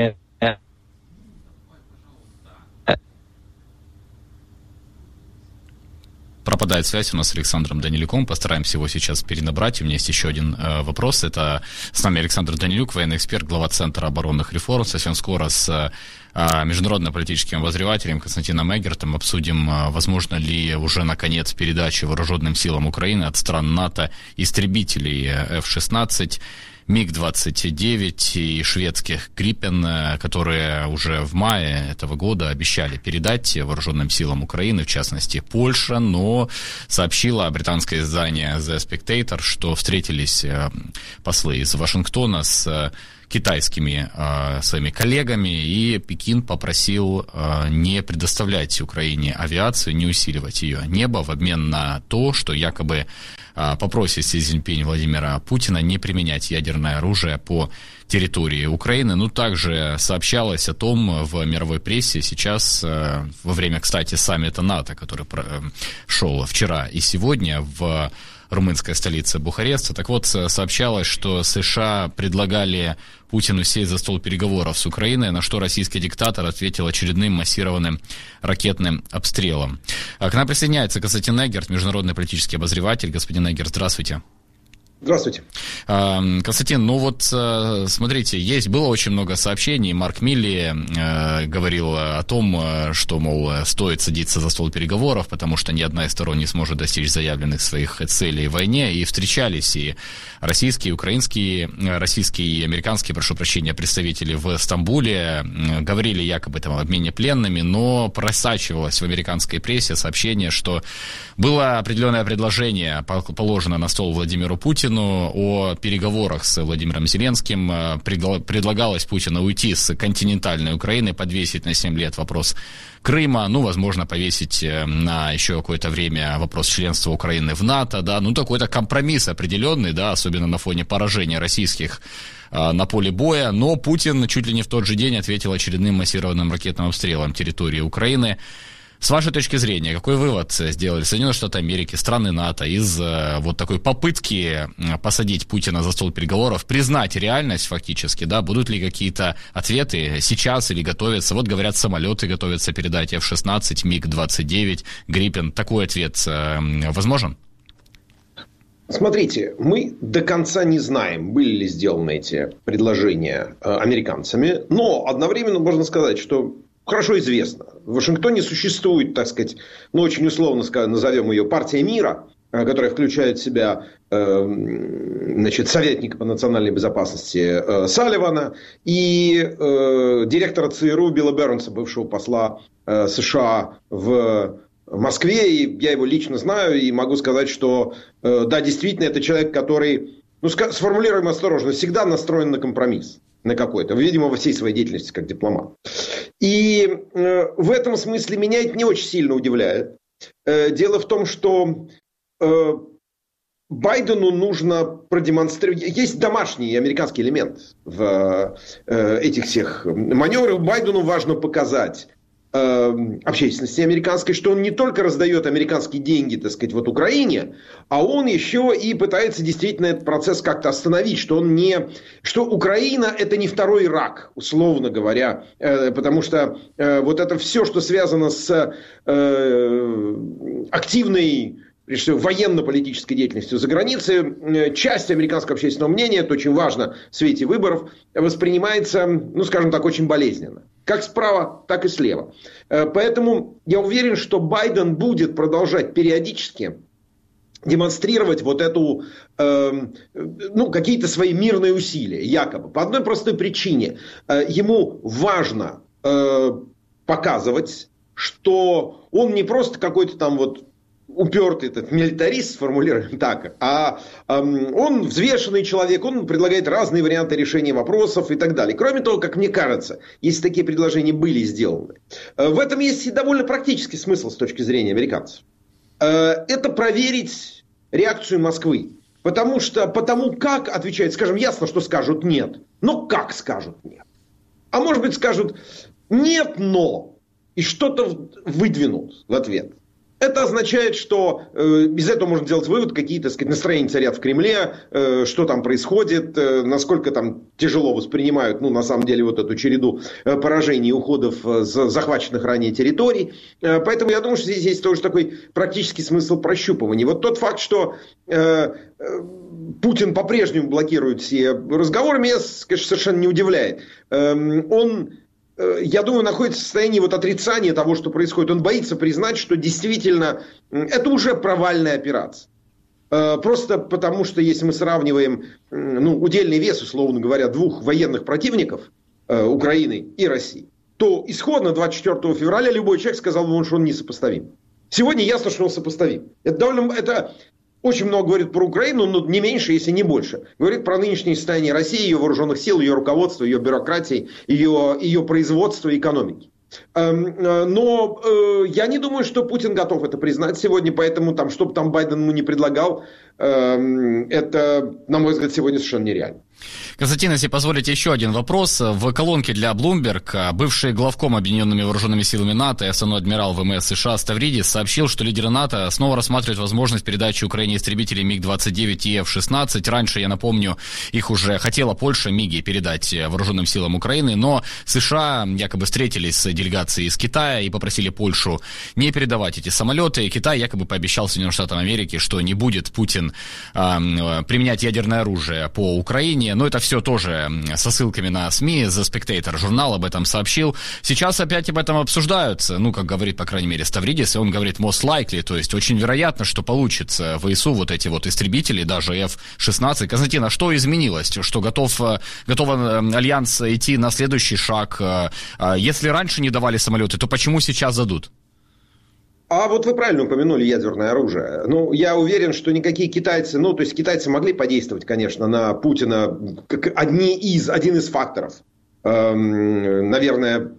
Пропадает связь у нас с Александром Данилюком. Постараемся его сейчас перенабрать. У меня есть еще один э, вопрос. Это с нами Александр Данилюк, военный эксперт, глава Центра оборонных реформ. Совсем скоро с э, международно-политическим обозревателем Константином Эггертом обсудим, э, возможно ли уже наконец передача вооруженным силам Украины от стран НАТО истребителей эф шестнадцать, миг двадцать девять и шведских Гриппен, которые уже в мае этого года обещали передать вооруженным силам Украины, в частности Польша, но сообщило британское издание The Spectator, что встретились послы из Вашингтона с китайскими э, своими коллегами, и Пекин попросил э, не предоставлять Украине авиацию, не усиливать ее небо в обмен на то, что якобы э, попросит Си Цзиньпинь Владимира Путина не применять ядерное оружие по территории Украины. Ну, также сообщалось о том в мировой прессе сейчас, э, во время, кстати, саммита НАТО, который про, э, шел вчера и сегодня в румынской столице Бухареста. Так вот, сообщалось, что США предлагали Путину сесть за стол переговоров с Украиной, на что российский диктатор ответил очередным массированным ракетным обстрелом. К нам присоединяется Константин Эггерт, международный политический обозреватель. Господин Эггерт, здравствуйте. Здравствуйте. Константин, ну вот смотрите, есть было очень много сообщений. Марк Милли э, говорил о том, что, мол, стоит садиться за стол переговоров, потому что ни одна из сторон не сможет достичь заявленных своих целей в войне. И встречались и российские, украинские, российские и американские, прошу прощения, представители в Стамбуле. Говорили якобы там об обмене пленными, но просачивалось в американской прессе сообщение, что было определенное предложение, положено на стол Владимиру Путину, о переговорах с Владимиром Зеленским. Предлагалось Путину уйти с континентальной Украины, подвесить на семь лет вопрос Крыма, ну, возможно, повесить на еще какое-то время вопрос членства Украины в НАТО, да, ну, такой-то компромисс определенный, да, особенно на фоне поражения российских на поле боя, но Путин чуть ли не в тот же день ответил очередным массированным ракетным обстрелом территории Украины. С вашей точки зрения, какой вывод сделали Соединенные Штаты Америки, страны НАТО из э, вот такой попытки посадить Путина за стол переговоров, признать реальность фактически, да, будут ли какие-то ответы сейчас или готовятся? Вот говорят, самолеты готовятся передать эф шестнадцать, миг двадцать девять, Гриппен. Такой ответ э, возможен? Смотрите, мы до конца не знаем, были ли сделаны эти предложения э, американцами, но одновременно можно сказать, что хорошо известно, в Вашингтоне существует, так сказать, ну, очень условно назовем ее партия мира, которая включает в себя э, значит, советника по национальной безопасности э, Салливана и э, директора ЦРУ Билла Бернса, бывшего посла э, США в Москве. И я его лично знаю и могу сказать, что э, да, действительно, это человек, который, ну, сформулируем осторожно, всегда настроен на компромисс. На какой-то, видимо, во всей своей деятельности как дипломат. И э, в этом смысле меня это не очень сильно удивляет. Э, дело в том, что э, Байдену нужно продемонстрировать... Есть домашний американский элемент в э, этих всех маневрах. Байдену важно показать э, общественности американской, что он не только раздает американские деньги, так сказать, вот Украине, а он еще и пытается действительно этот процесс как-то остановить, что он не, что Украина это не второй Ирак, условно говоря, э, потому что э, вот это все, что связано с э, активной, прежде всего, военно-политической деятельностью за границей, часть американского общественного мнения, это очень важно в свете выборов, воспринимается, ну, скажем так, очень болезненно. Как справа, так и слева. Поэтому я уверен, что Байден будет продолжать периодически демонстрировать вот эту, э, ну, какие-то свои мирные усилия, якобы. По одной простой причине. Ему важно э, показывать, что он не просто какой-то там вот упертый этот милитарист, сформулируем так, а эм, он взвешенный человек, он предлагает разные варианты решения вопросов и так далее. Кроме того, как мне кажется, если такие предложения были сделаны, э, в этом есть и довольно практический смысл с точки зрения американцев. Э, это проверить реакцию Москвы. Потому что, потому как отвечает, скажем, ясно, что скажут нет, но как скажут нет. А может быть скажут нет, но, и что-то выдвинут в ответ. Это означает, что э, из этого можно делать вывод, какие, так сказать, настроения царят в Кремле, э, что там происходит, э, насколько там тяжело воспринимают, ну, на самом деле, вот эту череду э, поражений и уходов э, с захваченных ранее территорий. Э, поэтому я думаю, что здесь есть тоже такой практический смысл прощупывания. Вот тот факт, что э, э, Путин по-прежнему блокирует все разговоры, меня, конечно, совершенно не удивляет. Э, он... я думаю, находится в состоянии вот отрицания того, что происходит. Он боится признать, что действительно это уже провальная операция. Просто потому, что если мы сравниваем ну, удельный вес, условно говоря, двух военных противников, Украины и России, то исходно двадцать четвёртого февраля любой человек сказал бы, что он несопоставим. Сегодня ясно, что он сопоставим. Это довольно... Это... Очень много говорит про Украину, но не меньше, если не больше. Говорит про нынешнее состояние России, ее вооруженных сил, ее руководства, ее бюрократии, ее, ее производства и экономики. Но я не думаю, что Путин готов это признать сегодня, поэтому, там, что бы там Байден ему не предлагал, это, на мой взгляд, сегодня совершенно нереально. Константин, если позволите, еще один вопрос. В колонке для Bloomberg бывший главком Объединенными Вооруженными Силами НАТО и основной адмирал ВМС США Ставридис сообщил, что лидеры НАТО снова рассматривают возможность передачи Украине истребителей миг двадцать девять и эф шестнадцать. Раньше, я напомню, их уже хотела Польша, МиГи, передать Вооруженным силам Украины, но США якобы встретились с делегацией из Китая и попросили Польшу не передавать эти самолеты. И Китай якобы пообещал Соединенным Штатам Америки, что не будет Путин э, применять ядерное оружие по Украине. Но это все тоже со ссылками на СМИ. The Spectator журнал об этом сообщил. Сейчас опять об этом обсуждаются. Ну, как говорит, по крайней мере, Ставридис, и он говорит most likely, то есть очень вероятно, что получится в ВСУ вот эти вот истребители, даже эф шестнадцать. Константин, а что изменилось? Что готов, готов Альянс идти на следующий шаг? Если раньше не давали самолеты, то почему сейчас дадут? А вот вы правильно упомянули ядерное оружие. Ну, я уверен, что никакие китайцы, ну, то есть китайцы могли подействовать, конечно, на Путина как одни из, один из факторов. Эм, наверное,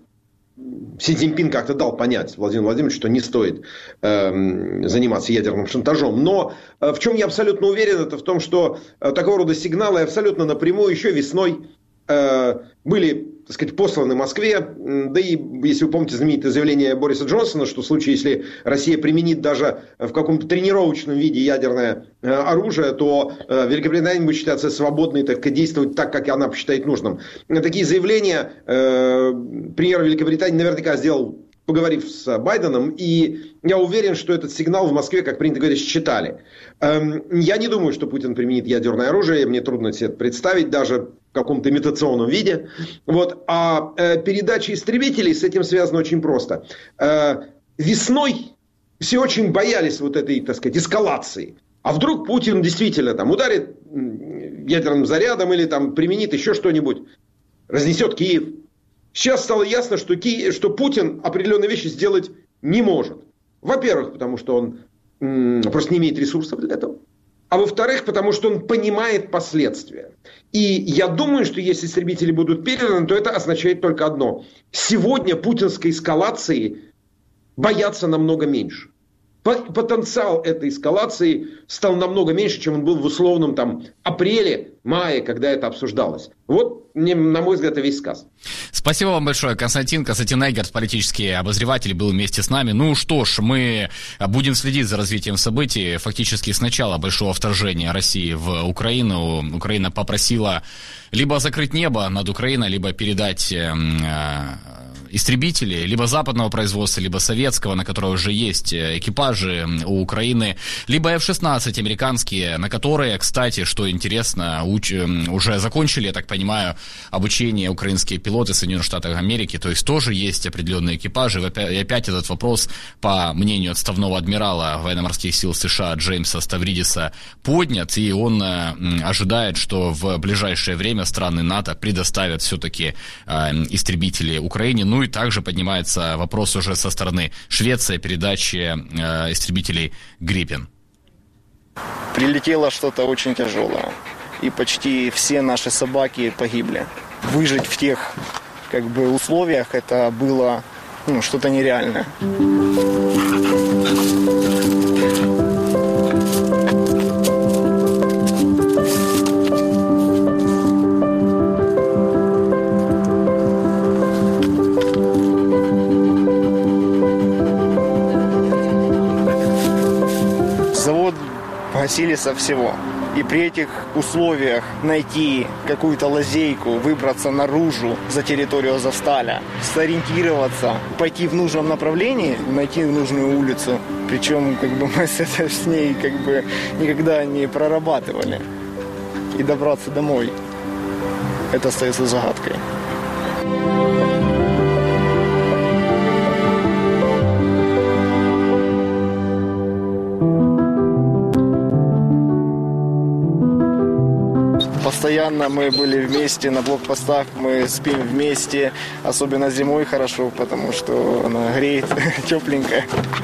Си Цзиньпин как-то дал понять Владимиру Владимировичу, что не стоит эм, заниматься ядерным шантажом. Но э, в чем я абсолютно уверен, это в том, что э, такого рода сигналы абсолютно напрямую еще весной э, были, так сказать, посланы Москве. Да и, если вы помните знаменитое заявление Бориса Джонсона, что в случае, если Россия применит даже в каком-то тренировочном виде ядерное оружие, то Великобритания будет считаться свободной, так сказать, действовать так, как она посчитает нужным. Такие заявления э, премьер Великобритании наверняка сделал, поговорив с Байденом, и я уверен, что этот сигнал в Москве, как принято говорить, считали. Эм, я не думаю, что Путин применит ядерное оружие, мне трудно себе это представить, даже в каком-то имитационном виде. Вот. А э, передача истребителей с этим связана очень просто. Э, весной все очень боялись вот этой, так сказать, эскалации. А вдруг Путин действительно там ударит ядерным зарядом или там применит еще что-нибудь, разнесет Киев. Сейчас стало ясно, что, Ки... что Путин определенные вещи сделать не может. Во-первых, потому что он м- просто не имеет ресурсов для этого. А во-вторых, потому что он понимает последствия. И я думаю, что если истребители будут переданы, то это означает только одно. Сегодня путинской эскалации боятся намного меньше. Потенциал этой эскалации стал намного меньше, чем он был в условном там, апреле, мае, когда это обсуждалось. Вот, на мой взгляд, это весь сказ. Спасибо вам большое, Константин. Константин Эггерт, политический обозреватель, был вместе с нами. Ну что ж, мы будем следить за развитием событий. Фактически с начала большого вторжения России в Украину Украина попросила либо закрыть небо над Украиной, либо передать э, истребители, либо западного производства, либо советского, на которое уже есть экипажи у Украины, либо эф шестнадцать американские, на которые, кстати, что интересно, уч- уже закончили, я так понимаю, обучение украинские пилоты Соединенных Штатов Америки, то есть тоже есть определенные экипажи. И опять этот вопрос, по мнению отставного адмирала военно-морских сил США Джеймса Ставридиса, поднят, и он э, ожидает, что в ближайшее время страны НАТО предоставят все-таки э, истребители Украине. Ну Ну и также поднимается вопрос уже со стороны Швеции передачи э, истребителей «Гриппен». Прилетело что-то очень тяжелое, и почти все наши собаки погибли. Выжить в тех как бы условиях это было ну, что-то нереальное. Завод погасили со всего. И при этих условиях найти какую-то лазейку, выбраться наружу за территорию Азовсталя, сориентироваться, пойти в нужном направлении, найти нужную улицу. Причем как бы мы с, это, с ней как бы никогда не прорабатывали. И добраться домой. Это остается загадкой. Постоянно мы были вместе на блокпостах, мы спим вместе, особенно зимой хорошо, потому что она греет, тепленькая.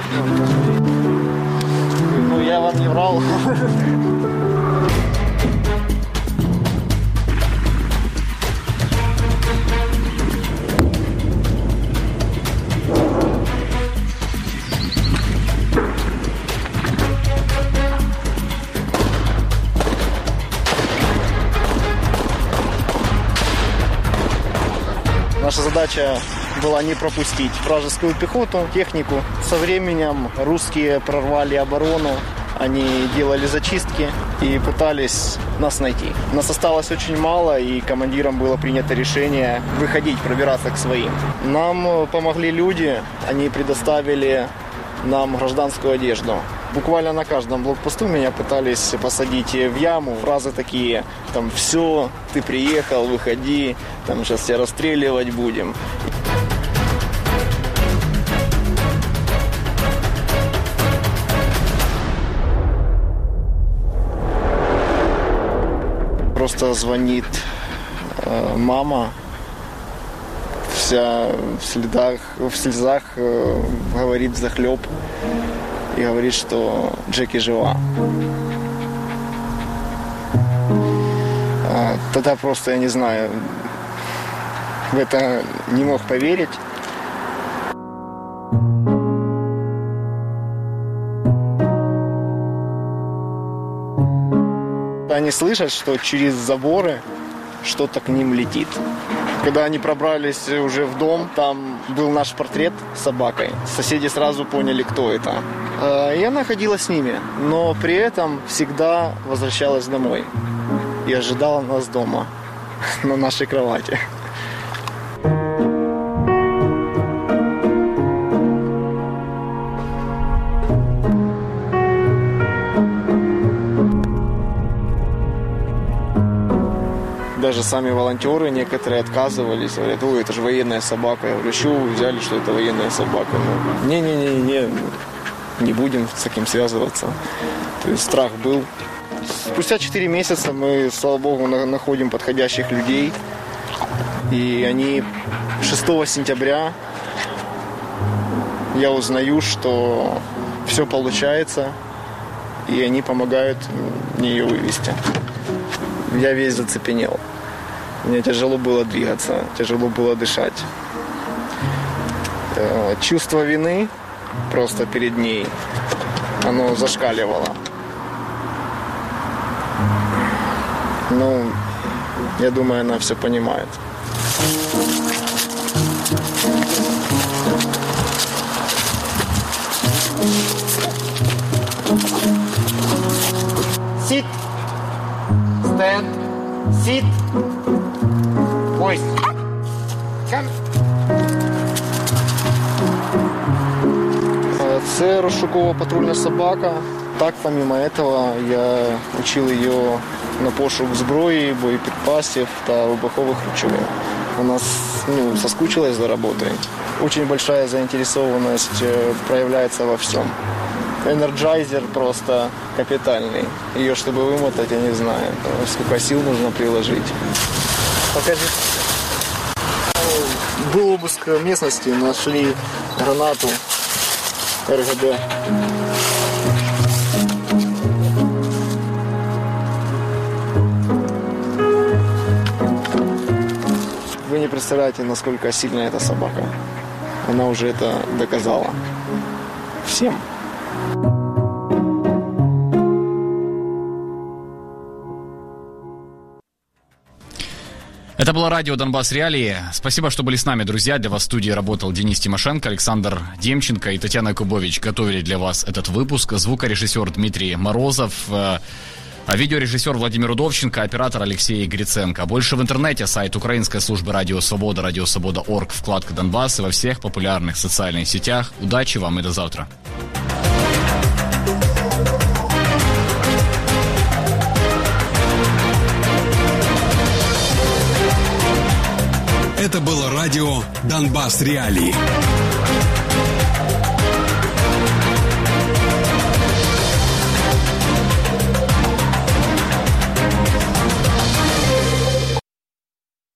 Ну, я вам не врал. Наша задача была не пропустить вражескую пехоту, технику. Со временем русские прорвали оборону, они делали зачистки и пытались нас найти. Нас осталось очень мало, и командирам было принято решение выходить, пробираться к своим. Нам помогли люди, они предоставили нам гражданскую одежду. Буквально на каждом блокпосту меня пытались посадить в яму. Фразы такие, там, все, ты приехал, выходи, там, сейчас тебя расстреливать будем. Просто звонит э, мама, вся в слезах, в слезах э, говорит взахлеб. И говорит, что Джеки жива. А, тогда просто, я не знаю, в это не мог поверить. Они слышат, что через заборы что-то к ним летит. Когда они пробрались уже в дом, там был наш портрет с собакой. Соседи сразу поняли, кто это. И она ходила с ними, но при этом всегда возвращалась домой. И ожидала нас дома, на нашей кровати. Даже сами волонтеры некоторые отказывались, говорят, ой, это же военная собака. Я говорю, что вы взяли, что это военная собака? Ну, не-не-не, не будем с таким связываться. То есть страх был. Спустя четыре месяца мы, слава богу, находим подходящих людей. И они шестого сентября я узнаю, что все получается, и они помогают мне ее вывести. Я весь зацепенел. Мне тяжело было двигаться, тяжело было дышать. Чувство вины просто перед ней, оно зашкаливало. Ну, я думаю, она все понимает. Sit. Stand. Sit. Voice. Come. Це розшукова патрульна собака. Так, помимо этого, я учил ее на пошук зброї, боєприпасів та вибухових речовин. Она ну, соскучилась за работой. Очень большая заинтересованность проявляется во всем. Энерджайзер просто капитальный. Ее, чтобы вымотать, я не знаю, сколько сил нужно приложить. Покажи. был обыск местности, нашли гранату эр гэ дэ. Вы не представляете, насколько сильная эта собака. Она уже это доказала всем. Это было радио «Донбасс Реалии». Спасибо, что были с нами, друзья. Для вас в студии работал Денис Тимошенко, Александр Демченко и Татьяна Кубович. Готовили для вас этот выпуск. Звукорежиссер Дмитрий Морозов, а видеорежиссер Владимир Удовченко, оператор Алексей Гриценко. Больше в интернете, сайт украинской службы «Радио Свобода», радио свобода точка орг, вкладка «Донбасс» и во всех популярных социальных сетях. Удачи вам и до завтра. Это было радио «Донбасс Реалии».